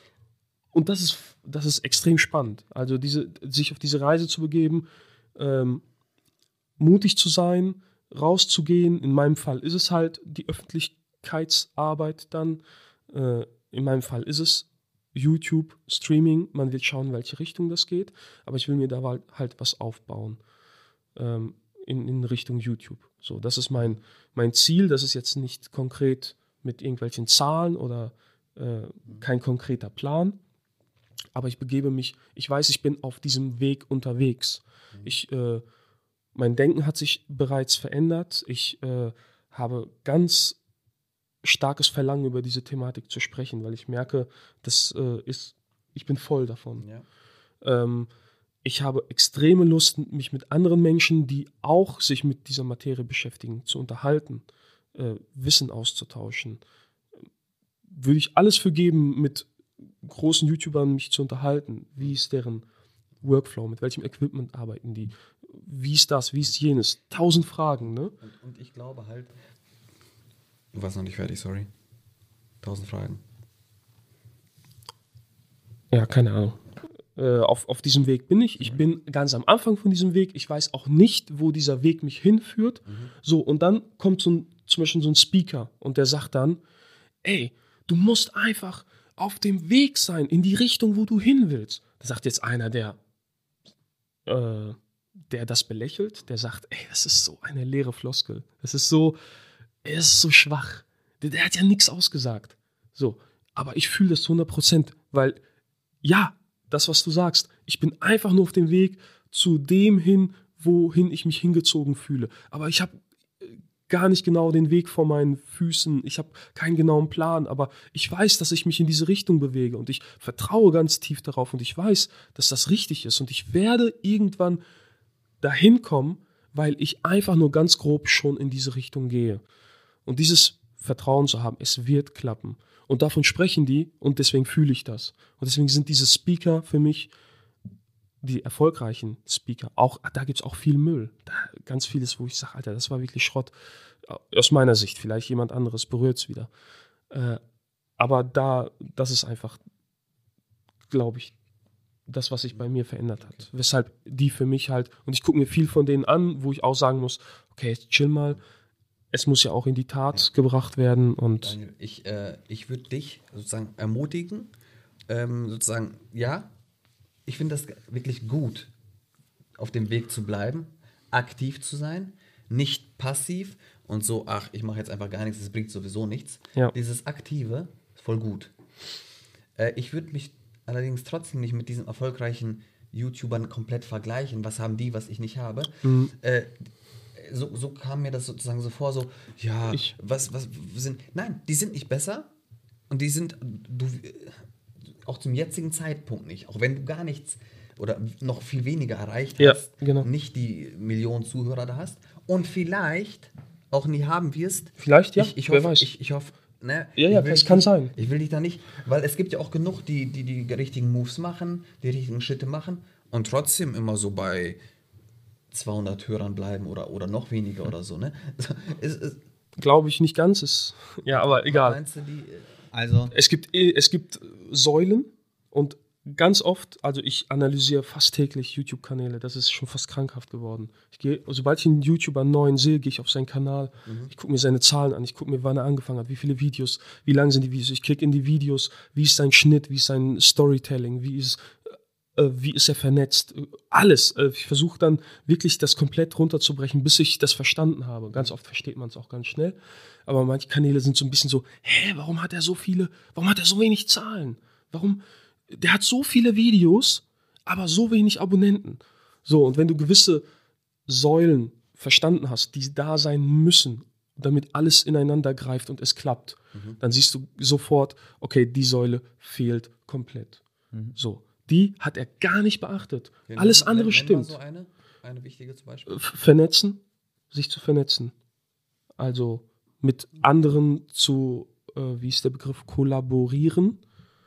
Und das ist, das ist extrem spannend. Also diese, sich auf diese Reise zu begeben, ähm, mutig zu sein, rauszugehen. In meinem Fall ist es halt die Öffentlichkeitsarbeit dann. Äh, in meinem Fall ist es YouTube, Streaming. Man wird schauen, in welche Richtung das geht. Aber ich will mir da halt, halt was aufbauen ähm, in, in Richtung YouTube. So, das ist mein, mein Ziel. Das ist jetzt nicht konkret mit irgendwelchen Zahlen oder äh, kein konkreter Plan. Aber ich begebe mich, ich weiß, ich bin auf diesem Weg unterwegs. Mhm. Ich äh, Mein Denken hat sich bereits verändert. Ich äh, habe ganz starkes Verlangen, über diese Thematik zu sprechen, weil ich merke, das äh, ist, ich bin voll davon. Ja. Ähm, ich habe extreme Lust, mich mit anderen Menschen, die auch sich mit dieser Materie beschäftigen, zu unterhalten, äh, Wissen auszutauschen. Würde ich alles für geben, mit großen YouTubern mich zu unterhalten. Wie ist deren Workflow? Mit welchem Equipment arbeiten die? Wie ist das? Wie ist jenes? Tausend Fragen, ne? Und, und ich glaube halt... Du warst noch nicht fertig, sorry. Tausend Fragen. Ja, keine Ahnung. Äh, auf, auf diesem Weg bin ich. Ich mhm. bin ganz am Anfang von diesem Weg. Ich weiß auch nicht, wo dieser Weg mich hinführt. Mhm. So, und dann kommt so ein, zum Beispiel so ein Speaker und der sagt dann, ey, du musst einfach auf dem Weg sein, in die Richtung, wo du hin willst. Da sagt jetzt einer, der, äh, der das belächelt, der sagt, ey, das ist so eine leere Floskel. Das ist so, er ist so schwach. Der, der hat ja nichts ausgesagt. So, aber ich fühle das zu hundert Prozent, weil, ja, das, was du sagst, ich bin einfach nur auf dem Weg zu dem hin, wohin ich mich hingezogen fühle. Aber ich habe gar nicht genau den Weg vor meinen Füßen. Ich habe keinen genauen Plan, aber ich weiß, dass ich mich in diese Richtung bewege und ich vertraue ganz tief darauf und ich weiß, dass das richtig ist und ich werde irgendwann dahin kommen, weil ich einfach nur ganz grob schon in diese Richtung gehe. Und dieses Vertrauen zu haben, es wird klappen. Und davon sprechen die und deswegen fühle ich das. Und deswegen sind diese Speaker für mich, die erfolgreichen Speaker, auch da gibt es auch viel Müll. Da, ganz vieles, wo ich sage, Alter, das war wirklich Schrott. Aus meiner Sicht, vielleicht jemand anderes berührt es wieder. Äh, aber da, das ist einfach, glaube ich, das, was sich bei mir verändert hat. Okay. Weshalb die für mich halt, und ich gucke mir viel von denen an, wo ich auch sagen muss, okay, jetzt chill mal, es muss ja auch in die Tat ja. gebracht werden. Und Daniel, ich, äh, ich würde dich sozusagen ermutigen, ähm, sozusagen, ja, ich finde das wirklich gut, auf dem Weg zu bleiben, aktiv zu sein, nicht passiv und so, ach, ich mache jetzt einfach gar nichts, das bringt sowieso nichts. Ja. Dieses Aktive ist voll gut. Äh, ich würde mich allerdings trotzdem nicht mit diesen erfolgreichen YouTubern komplett vergleichen. Was haben die, was ich nicht habe? Mhm. Äh, so, so kam mir das sozusagen so vor, so, ja, ich. was, was sind, nein, die sind nicht besser und die sind, du, auch zum jetzigen Zeitpunkt nicht, auch wenn du gar nichts oder noch viel weniger erreicht ja, hast, genau. nicht die Millionen Zuhörer da hast und vielleicht auch nie haben wirst. Vielleicht, ja, ich, ich wer hoffe, weiß. Ich, ich hoffe, ne, ja, ja, das kann dich, sein. Ich will dich da nicht, weil es gibt ja auch genug, die, die die richtigen Moves machen, die richtigen Schritte machen und trotzdem immer so bei zweihundert Hörern bleiben oder, oder noch weniger oder so, ne? Glaube ich nicht ganz, ist, ja, aber egal. Meinst du, die, Also Es gibt, eh- es gibt Säulen und ganz oft, also ich analysiere fast täglich YouTube-Kanäle, das ist schon fast krankhaft geworden. Ich gehe, sobald ich einen YouTuber neuen sehe, gehe ich auf seinen Kanal, ich gucke mir seine Zahlen an, ich gucke mir, wann er angefangen hat, wie viele Videos, wie lang sind die Videos, ich klicke in die Videos, wie ist sein Schnitt, wie ist sein Storytelling, wie ist, äh, wie ist er vernetzt, alles. Äh, ich versuche dann wirklich das komplett runterzubrechen, bis ich das verstanden habe. Ganz oft versteht man es auch ganz schnell, aber manche Kanäle sind so ein bisschen so, hä, warum hat er so viele, warum hat er so wenig Zahlen? Warum? Der hat so viele Videos, aber so wenig Abonnenten. So, und wenn du gewisse Säulen verstanden hast, die da sein müssen, damit alles ineinander greift und es klappt, Mhm. dann siehst du sofort, okay, die Säule fehlt komplett. Mhm. So, die hat er gar nicht beachtet. Ja, Alles nenn- andere nenn- nenn mal stimmt. so eine, eine wichtige zum Beispiel. F- Vernetzen, sich zu vernetzen. Also mit anderen zu, äh, wie ist der Begriff, kollaborieren.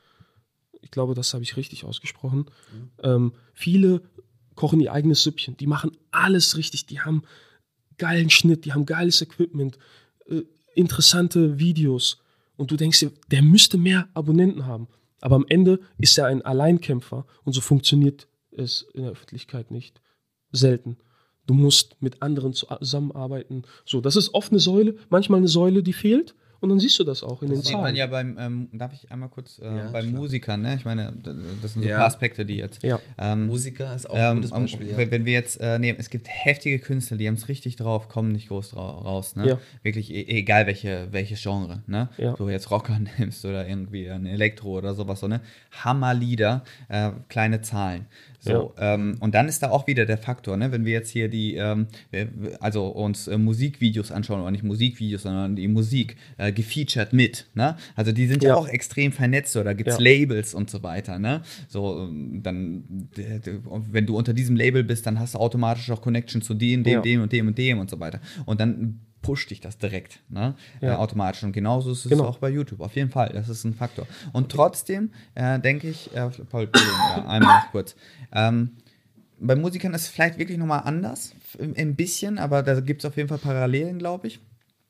Ich glaube, das habe ich richtig ausgesprochen. Mhm. Ähm, viele kochen ihr eigenes Süppchen. Die machen alles richtig. Die haben geilen Schnitt, die haben geiles Equipment, äh, interessante Videos. Und du denkst dir, der müsste mehr Abonnenten haben. Aber am Ende ist er ein Alleinkämpfer und so funktioniert es in der Öffentlichkeit nicht. Selten. Du musst mit anderen zusammenarbeiten. So, das ist oft eine Säule, manchmal eine Säule, die fehlt. Und dann siehst du das auch in den das sieht man Zahlen. ja beim, ähm, darf ich einmal kurz, äh, Ja, beim klar. Musikern, ne? Ich meine, d- das sind so ein Ja. paar Aspekte, die jetzt. Ja. Ähm, Musiker ist auch ein ähm, gutes Beispiel. Ja. wenn, wenn wir jetzt äh, nehmen, es gibt heftige Künstler, die haben es richtig drauf, kommen nicht groß ra raus, ne? Ja. Wirklich, e egal welche, welches Genre, ne? Ja. So jetzt Rocker nimmst oder irgendwie ein Elektro oder sowas, so, ne? Hammerlieder, äh, kleine Zahlen. So, ähm, und dann ist da auch wieder der Faktor, ne? Wenn wir jetzt hier die, ähm, wir- also uns äh, Musikvideos anschauen, oder nicht Musikvideos, sondern die Musik äh, gefeatured mit, ne? Also die sind ja, Ja. auch extrem vernetzt, oder gibt's Ja. Labels und so weiter, ne? So, ähm, dann, d- d- wenn du unter diesem Label bist, dann hast du automatisch auch Connection zu dem, dem, Ja. dem und dem und dem und so weiter. Und dann pusht dich das direkt, ne? Ja. Äh, automatisch. Und genauso ist es Genau. auch bei YouTube. Auf jeden Fall, das ist ein Faktor. Und trotzdem äh, denke ich, äh, Paul, Entschuldigung, ja, einmal noch kurz. Ähm, bei Musikern ist es vielleicht wirklich nochmal anders, f- ein bisschen, aber da gibt es auf jeden Fall Parallelen, glaube ich.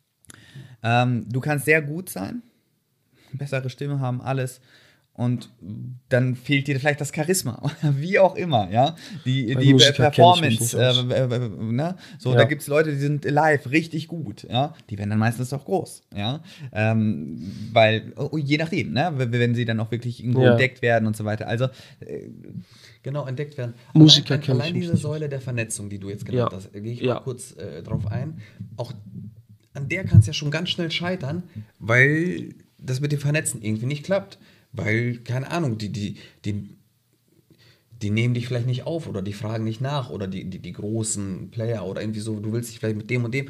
Ähm, du kannst sehr gut sein, bessere Stimme haben, alles. Und dann fehlt dir vielleicht das Charisma, wie auch immer, ja. Die, Bei die Musiker kenn ich mich Performance, nicht aus. äh, äh, äh, ne? So, Ja. da gibt es Leute, die sind live richtig gut, ja. Die werden dann meistens auch groß, ja. Ähm, weil, oh, je nachdem, ne? W- Wenn sie dann auch wirklich irgendwo Ja. entdeckt werden und so weiter. Also, äh, Genau, entdeckt werden. Musiker allein, kenn ich allein mich diese nicht Säule der Vernetzung, die du jetzt genannt Ja. hast, gehe ich Ja. mal kurz äh, drauf ein. Auch an der kann es ja schon ganz schnell scheitern, weil das mit dem Vernetzen irgendwie nicht klappt. Weil, keine Ahnung, die, die, die, die nehmen dich vielleicht nicht auf oder die fragen nicht nach oder die, die, die großen Player oder irgendwie so, du willst dich vielleicht mit dem und dem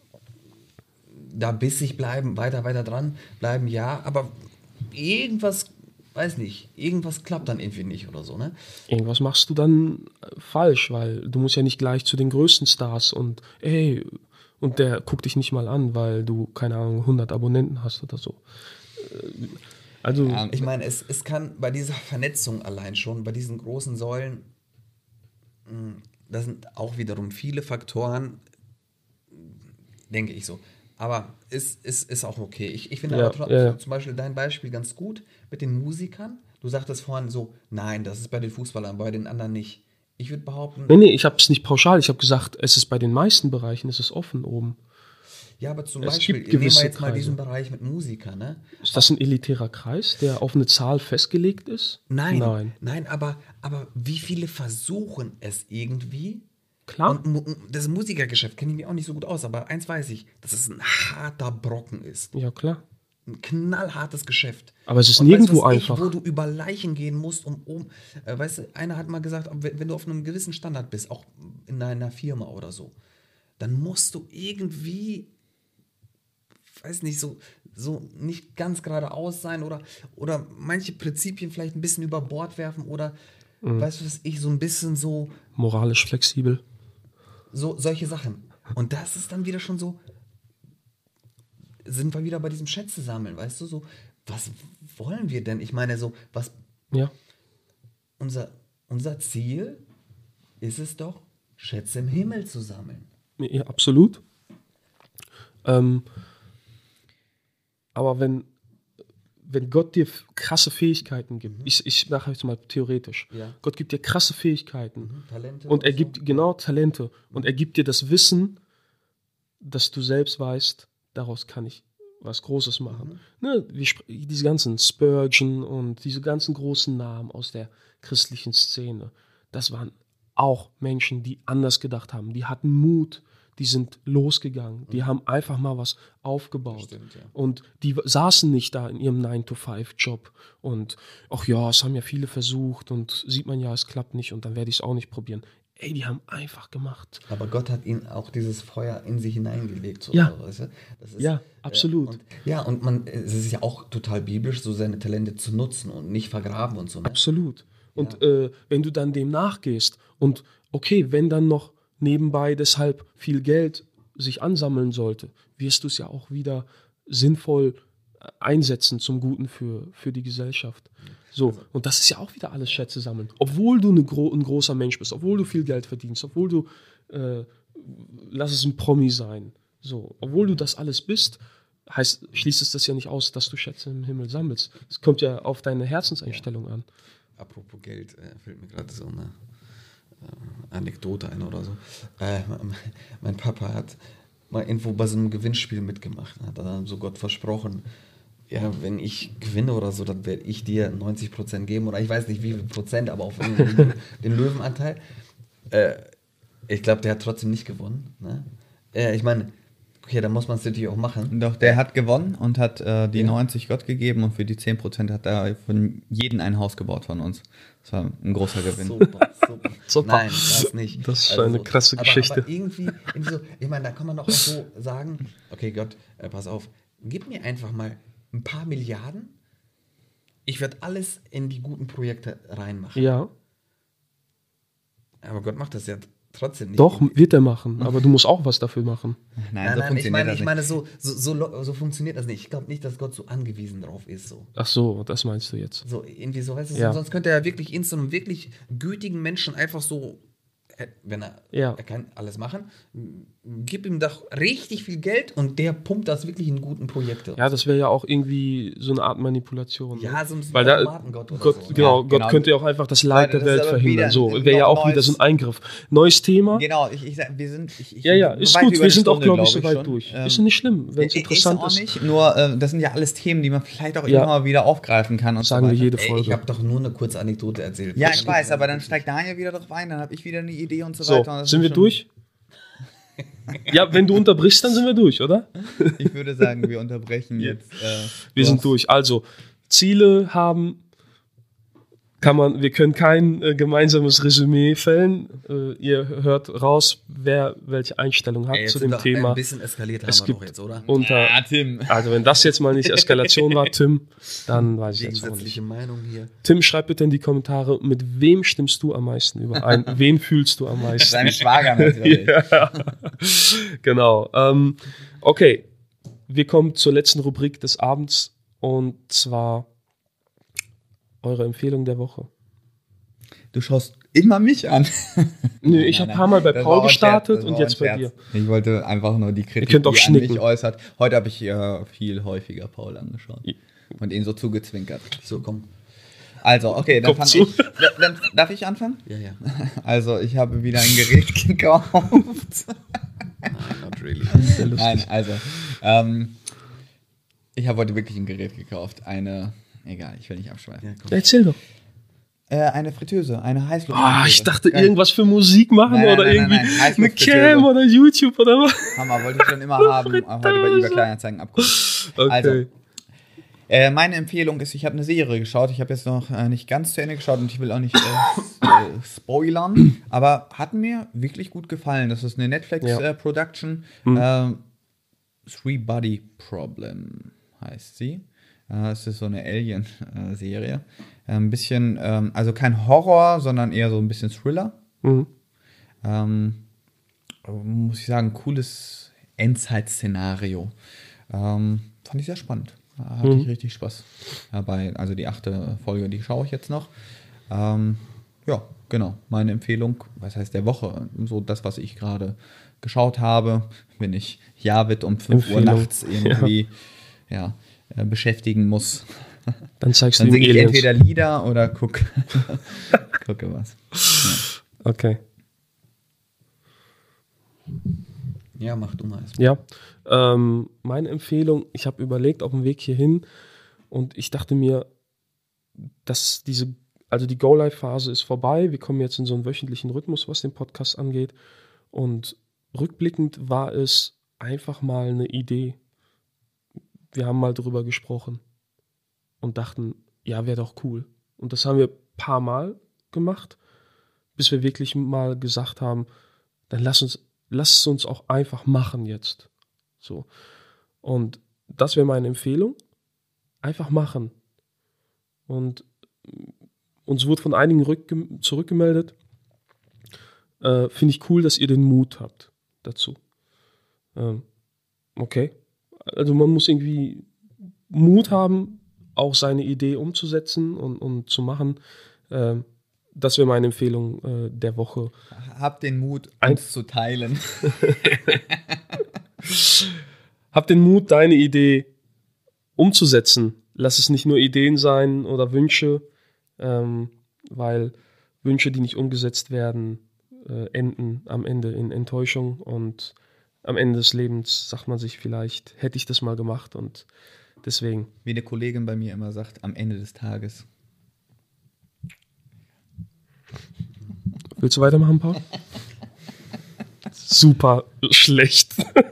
da bissig bleiben, weiter, weiter dran bleiben, ja, aber irgendwas, weiß nicht, irgendwas klappt dann irgendwie nicht oder so, ne? Irgendwas machst du dann äh, falsch, weil du musst ja nicht gleich zu den größten Stars und ey, und der guckt dich nicht mal an, weil du, keine Ahnung, hundert Abonnenten hast oder so. Äh, Also, Ja, Ich meine, es, es kann bei dieser Vernetzung allein schon, bei diesen großen Säulen, mh, da sind auch wiederum viele Faktoren, denke ich so. Aber ist, ist, ist auch okay. Ich, ich finde Ja, aber tro- ja, ja. zum Beispiel dein Beispiel ganz gut mit den Musikern. Du sagtest vorhin so, nein, das ist bei den Fußballern, bei den anderen nicht. Ich würde behaupten, nee, nee, ich habe es nicht pauschal, ich habe gesagt, es ist bei den meisten Bereichen, es ist offen oben. ja, aber zum es Beispiel, gibt nehmen wir gewisse jetzt mal Kreise. diesen Bereich mit Musikern, ne? Ist das ein elitärer Kreis, der auf eine Zahl festgelegt ist? Nein, Nein. nein, aber, aber wie viele versuchen es irgendwie? Klar. Und mu- das Musikergeschäft kenne ich mir auch nicht so gut aus, aber eins weiß ich, dass es ein harter Brocken ist. Ja, klar. Ein knallhartes Geschäft. Aber es ist Und nirgendwo weißt du, was einfach. Ich, wo du über Leichen gehen musst, um, um äh, weißt du, einer hat mal gesagt, wenn, wenn du auf einem gewissen Standard bist, auch in einer Firma oder so, dann musst du irgendwie, weiß nicht, so, so nicht ganz geradeaus sein oder, oder manche Prinzipien vielleicht ein bisschen über Bord werfen oder, Mhm. weißt du was, ich so ein bisschen so, Moralisch flexibel. so solche Sachen. Und das ist dann wieder schon so, sind wir wieder bei diesem Schätze sammeln, weißt du, so, was wollen wir denn? Ich meine, so, was, Ja. unser, unser Ziel ist es doch, Schätze im Himmel zu sammeln. Ja, absolut. Ähm, aber wenn, wenn Gott dir f- krasse Fähigkeiten gibt, ich, ich mache jetzt mal theoretisch, Ja. Gott gibt dir krasse Fähigkeiten Talente und er so. gibt, genau, Talente und er gibt dir das Wissen, dass du selbst weißt, daraus kann ich was Großes machen. Ne, wie spr- diese ganzen Spurgeon und diese ganzen großen Namen aus der christlichen Szene, das waren auch Menschen, die anders gedacht haben. Die hatten Mut, die sind losgegangen, die haben einfach mal was aufgebaut. Stimmt, ja. Und die w- saßen nicht da in ihrem nine to five Job und, ach ja, es haben ja viele versucht und sieht man ja, es klappt nicht und dann werde ich es auch nicht probieren. Ey, die haben einfach gemacht. Aber Gott hat ihnen auch dieses Feuer in sie hineingelegt. So, Ja. weißt du? Das ist, Ja, absolut. Äh, und, ja, und man, es ist ja auch total biblisch, so seine Talente zu nutzen und nicht vergraben und so. Ne? Absolut. Und äh, wenn du dann dem nachgehst und okay, wenn dann noch nebenbei deshalb viel Geld sich ansammeln sollte, wirst du es ja auch wieder sinnvoll äh, einsetzen zum Guten für, für die Gesellschaft. So, und das ist ja auch wieder alles Schätze sammeln. Obwohl du eine gro- ein großer Mensch bist, obwohl du viel Geld verdienst, obwohl du, äh, lass es ein Promi sein, so, obwohl du das alles bist, heißt, schließt es das ja nicht aus, dass du Schätze im Himmel sammelst. Es kommt ja auf deine Herzenseinstellung an. Apropos Geld, äh, fällt mir gerade so eine äh, Anekdote ein oder so. Äh, mein, mein Papa hat mal irgendwo bei so einem Gewinnspiel mitgemacht. Hat dann so Gott versprochen, ja, wenn ich gewinne oder so, dann werde ich dir neunzig Prozent geben oder ich weiß nicht wie viel Prozent, aber auf jeden Fall den, den Löwenanteil. Äh, ich glaube, der hat trotzdem nicht gewonnen. Ne? Äh, ich meine, okay, dann muss man es natürlich auch machen. Doch, der hat gewonnen und hat äh, die Ja. neunzig Gott gegeben und für die zehn Prozent hat er von jedem ein Haus gebaut von uns. Das war ein großer Gewinn. Super, super. Super. Nein, das nicht. Das ist eine krasse aber, Geschichte. Aber irgendwie, irgendwie so, ich meine, da kann man doch auch so sagen, okay Gott, äh, pass auf, gib mir einfach mal ein paar Milliarden, ich werde alles in die guten Projekte reinmachen. Ja, Aber Gott macht das ja trotzdem nicht. doch, wird er machen, aber du musst auch was dafür machen. Nein, Nein, so nein, ich funktioniert meine, das ich nicht. meine so, so, so, lo- so funktioniert das nicht. Ich glaube nicht, dass Gott so angewiesen drauf ist. So. Ach so, das meinst du jetzt. So, irgendwie so, weißt du, Ja. sonst könnte er wirklich in so einem wirklich gütigen Menschen einfach so, äh, wenn er, Ja. er kann alles machen, m- gib ihm doch richtig viel Geld und der pumpt das wirklich in guten Projekte. Ja, das wäre ja auch irgendwie so eine Art Manipulation. Ja, ne? so ein Weil da, Automatengott oder Gott, so, ne? genau, Ja, Gott genau. könnte ja auch einfach das Leid Leute, der das ist Welt aber verhindern. wieder So, ein wäre ja auch neues- wieder so ein Eingriff. Neues Thema. Genau, ich, ich sag, wir sind. Ich, ich, Ja, ja, ist weit gut. über Wir eine sind auch, Stunde, glaube ich, so glaub weit schon. durch. Ähm, Ist nicht schlimm, wenn es äh, interessant ist. Auch ist. nicht, nur äh, das sind ja alles Themen, die man vielleicht auch Ja. immer mal wieder aufgreifen kann. Und Sagen so wir weiter. jede Ey, ich Folge. habe doch nur eine kurze Anekdote erzählt. Ja, ich weiß, aber dann steigt Daniel wieder drauf ein, dann habe ich wieder eine Idee und so, So, weiter. Und das sind ist wir schon- durch? Ja, wenn du unterbrichst, dann sind wir durch, oder? Ich würde sagen, wir unterbrechen jetzt. Äh, Wir du sind hast- durch. Also, Ziele haben, kann man, wir können kein äh, gemeinsames Resümee fällen. Äh, ihr hört raus, wer welche Einstellung hat Ey, jetzt zu sind dem wir Thema. Ein bisschen eskaliert haben Es wir gibt doch jetzt, oder? unter, Ah, Tim. also wenn das jetzt mal nicht Eskalation war, Tim, dann weiß ich jetzt auch nicht. Gegensätzliche Meinung hier. Tim, schreib bitte in die Kommentare, mit wem stimmst du am meisten überein? Wen fühlst du am meisten? Sein Schwager natürlich. Ja, genau. Ähm, okay, wir kommen zur letzten Rubrik des Abends und zwar eure Empfehlung der Woche. Du schaust immer mich an. Nö, Nein, ich habe nein, ein paar Mal bei das Paul war ein gestartet Scherz, das und war jetzt ein bei dir. Scherz. Ich wollte einfach nur die Kritik, Ihr könnt auch die an schnicken. mich äußert. Heute habe ich äh, viel häufiger Paul angeschaut Ja. und ihn so zugezwinkert. So, komm. Also, okay, dann Komm fange zu. ich. Dann, dann, darf ich anfangen? Ja, ja. Also, ich habe wieder ein Gerät gekauft. Nein, not really. Sehr lustig. Nein, also, ähm, ich habe heute wirklich ein Gerät gekauft. Eine, egal, ich will nicht abschweifen. Ja, komm. Erzähl doch. Äh, eine Fritteuse, eine Heißluft. Ah, ich dachte, irgendwas für Musik machen Nein, nein, oder nein, irgendwie nein, nein. eine Heißluftfritteuse. Cam oder YouTube oder was. Hammer, wollte ich schon immer haben. äh, Heute bei eBay Kleinanzeigen abgucken. Okay. Also, Äh, meine Empfehlung ist, ich habe eine Serie geschaut. Ich habe jetzt noch äh, nicht ganz zu Ende geschaut und ich will auch nicht äh, s- äh, spoilern, aber hat mir wirklich gut gefallen. Das ist eine Ja. Netflix-Production. Mhm. Ähm, Three Body Problem heißt sie. Äh, es ist so eine Alien-Serie. Äh, ein bisschen, ähm, also kein Horror, sondern eher so ein bisschen Thriller. Mhm. Ähm, muss ich sagen, cooles Endzeit-Szenario. Ähm, fand ich sehr spannend. Hatte Mhm. ich richtig Spaß dabei. Also die achte Folge, die schaue ich jetzt noch. Ähm, ja, genau. Meine Empfehlung, was heißt der Woche? So das, was ich gerade geschaut habe, wenn ich Javid um fünf Uhr Empfehlung. nachts irgendwie ja. äh, beschäftigen muss. Dann zeigst Dann du ihm singe ich Aliens. entweder Lieder oder guck, gucke was. Ja. Okay. Ja, mach du mal. Ja. Ähm, meine Empfehlung, ich habe überlegt auf dem Weg hierhin und ich dachte mir, dass diese, also die Go-Live-Phase ist vorbei. Wir kommen jetzt in so einen wöchentlichen Rhythmus, was den Podcast angeht. Und rückblickend war es einfach mal eine Idee. Wir haben mal drüber gesprochen und dachten, ja, wäre doch cool. Und das haben wir ein paar Mal gemacht, bis wir wirklich mal gesagt haben, dann lass uns, lass es uns auch einfach machen jetzt. So. Und das wäre meine Empfehlung. Einfach machen. Und uns wurde von einigen rückgem- zurückgemeldet. Äh, Finde ich cool, dass ihr den Mut habt dazu. Ähm, okay. Also man muss irgendwie Mut haben, auch seine Idee umzusetzen und, und zu machen. Ähm, das wäre meine Empfehlung äh, der Woche. Habt den Mut, Ein- uns zu teilen. Hab den Mut, deine Idee umzusetzen. Lass es nicht nur Ideen sein oder Wünsche, ähm, weil Wünsche, die nicht umgesetzt werden, äh, enden am Ende in Enttäuschung und am Ende des Lebens sagt man sich vielleicht, hätte ich das mal gemacht und deswegen. Wie eine Kollegin bei mir immer sagt, am Ende des Tages. Willst du weitermachen, Paul? Super schlecht.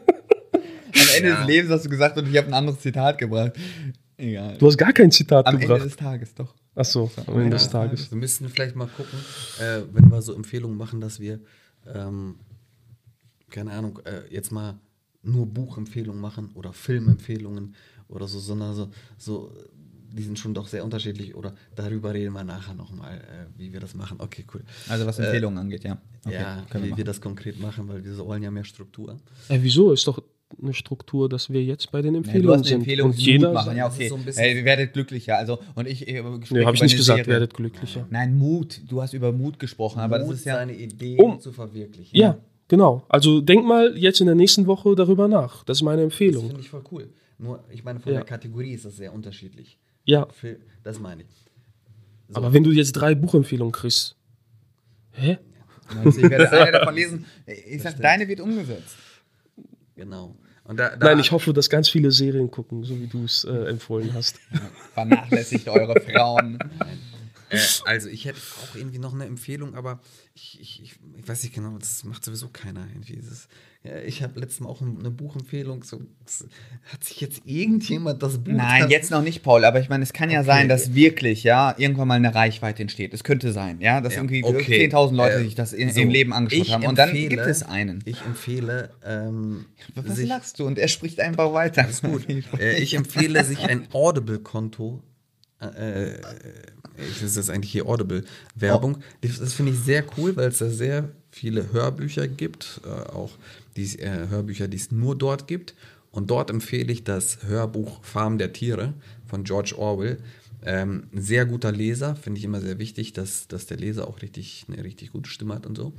Am Ende Ja. des Lebens hast du gesagt und ich habe ein anderes Zitat gebracht. Egal. Du hast gar kein Zitat Am Ende gebracht. des Tages, doch. Ach so, am Ende des Tages. Wir müssen vielleicht mal gucken, äh, wenn wir so Empfehlungen machen, dass wir, ähm, keine Ahnung, äh, jetzt mal nur Buchempfehlungen machen oder Filmempfehlungen oder so, sondern so, so, die sind schon doch sehr unterschiedlich oder darüber reden wir nachher nochmal, äh, wie wir das machen. Okay, cool. Also was Empfehlungen angeht, ja. Okay, ja, können wie wir wir machen. das konkret machen, weil wir wollen ja mehr Struktur. Äh, wieso? Ist doch eine Struktur, dass wir jetzt bei den Ja, Empfehlungen du hast eine sind. Empfehlung, und die jeder Mut machen. Ja, das ist okay. so ein bisschen- Hey, ihr werdet glücklicher. Also, und ich, ich spreche Nee, habe ich über nicht eine gesagt, Serie. werdet glücklicher. Nein, Mut. Du hast über Mut gesprochen, aber Mut, das ist ja. seine Ideen Um- zu verwirklichen. Ja, genau. Also denk mal jetzt in der nächsten Woche darüber nach. Das ist meine Das Empfehlung. finde ich voll cool. Nur, ich meine, von Ja. der Kategorie ist das sehr unterschiedlich. Ja, Für, das meine ich. So. aber wenn du jetzt drei Buchempfehlungen kriegst. Hä? Meinst du, ich werde eine davon lesen. Ich sag, stimmt. deine wird umgesetzt. Genau. Und da, da, Nein, ich hoffe, dass ganz viele Serien gucken, so wie du es äh, empfohlen hast. Vernachlässigt eure Frauen. Äh, also ich hätte auch irgendwie noch eine Empfehlung, aber ich, ich, ich, ich weiß nicht genau, das macht sowieso keiner irgendwie. Das, ja, ich habe letztes Mal auch eine Buchempfehlung. So, das, hat sich jetzt irgendjemand das Buch... Nein, das, jetzt noch nicht, Paul, aber ich meine, es kann ja Okay. sein, dass wirklich, ja, irgendwann mal eine Reichweiche entsteht. Es könnte sein, ja, dass Ja, irgendwie okay. zehntausend Leute Äh, sich das in, so, im Leben angeschaut ich haben. Und dann empfehle- gibt es einen. Ich empfehle... Ähm, Was sich, lachst du? Und er spricht einfach weiter. Ist gut. äh, ich empfehle sich ein Audible-Konto. Äh, ich- das ist eigentlich hier Audible-Werbung. Das, das finde ich sehr cool, weil es da sehr viele Hörbücher gibt. Äh, auch die äh, Hörbücher, die es nur dort gibt. Und dort empfehle ich das Hörbuch Farm der Tiere von George Orwell. Ähm, ein sehr guter Leser, finde ich immer sehr wichtig, dass, dass der Leser auch richtig, eine richtig gute Stimme hat und so.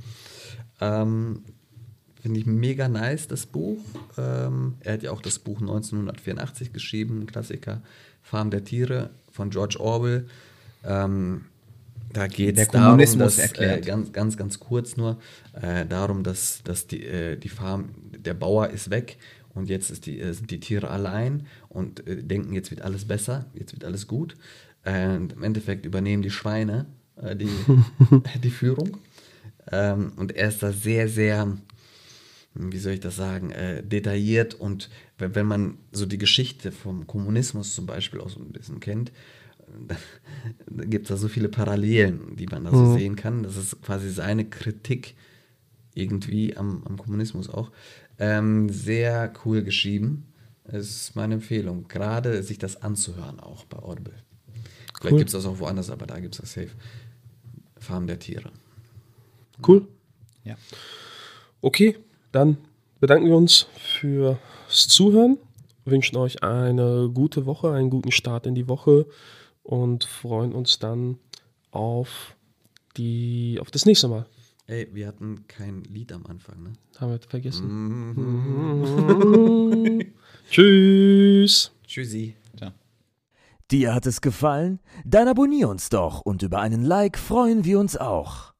Ähm, Finde ich mega nice, das Buch. Ähm, er hat ja auch das Buch neunzehnhundertvierundachtzig geschrieben, ein Klassiker, Farm der Tiere von George Orwell. Ähm, da geht Der es darum, Kommunismus dass, erklärt. äh, ganz, ganz, ganz kurz nur, äh, darum, dass, dass die, äh, die Farm, der Bauer ist weg und jetzt ist die, äh, sind die Tiere allein und äh, denken, jetzt wird alles besser, jetzt wird alles gut. Äh, und im Endeffekt übernehmen die Schweine äh, die, die Führung. Ähm, und er ist da sehr, sehr, wie soll ich das sagen, äh, detailliert und wenn, wenn man so die Geschichte vom Kommunismus zum Beispiel auch so ein bisschen kennt, da, da gibt es da so viele Parallelen, die man da so Mhm. sehen kann. Das ist quasi seine Kritik irgendwie am, am Kommunismus auch. Ähm, sehr cool geschrieben. Das ist meine Empfehlung, gerade sich das anzuhören auch bei Audible. Vielleicht Cool. gibt es das auch woanders, aber da gibt es das safe. Farm der Tiere. Cool. Ja. Okay, dann bedanken wir uns fürs Zuhören, wünschen euch eine gute Woche, einen guten Start in die Woche und freuen uns dann auf, die, auf das nächste Mal. Ey, wir hatten kein Lied am Anfang, ne? Haben wir vergessen. Mhm. Tschüss. Tschüssi. Ciao. Dir hat es gefallen? Dann abonnier uns doch und über einen Like freuen wir uns auch.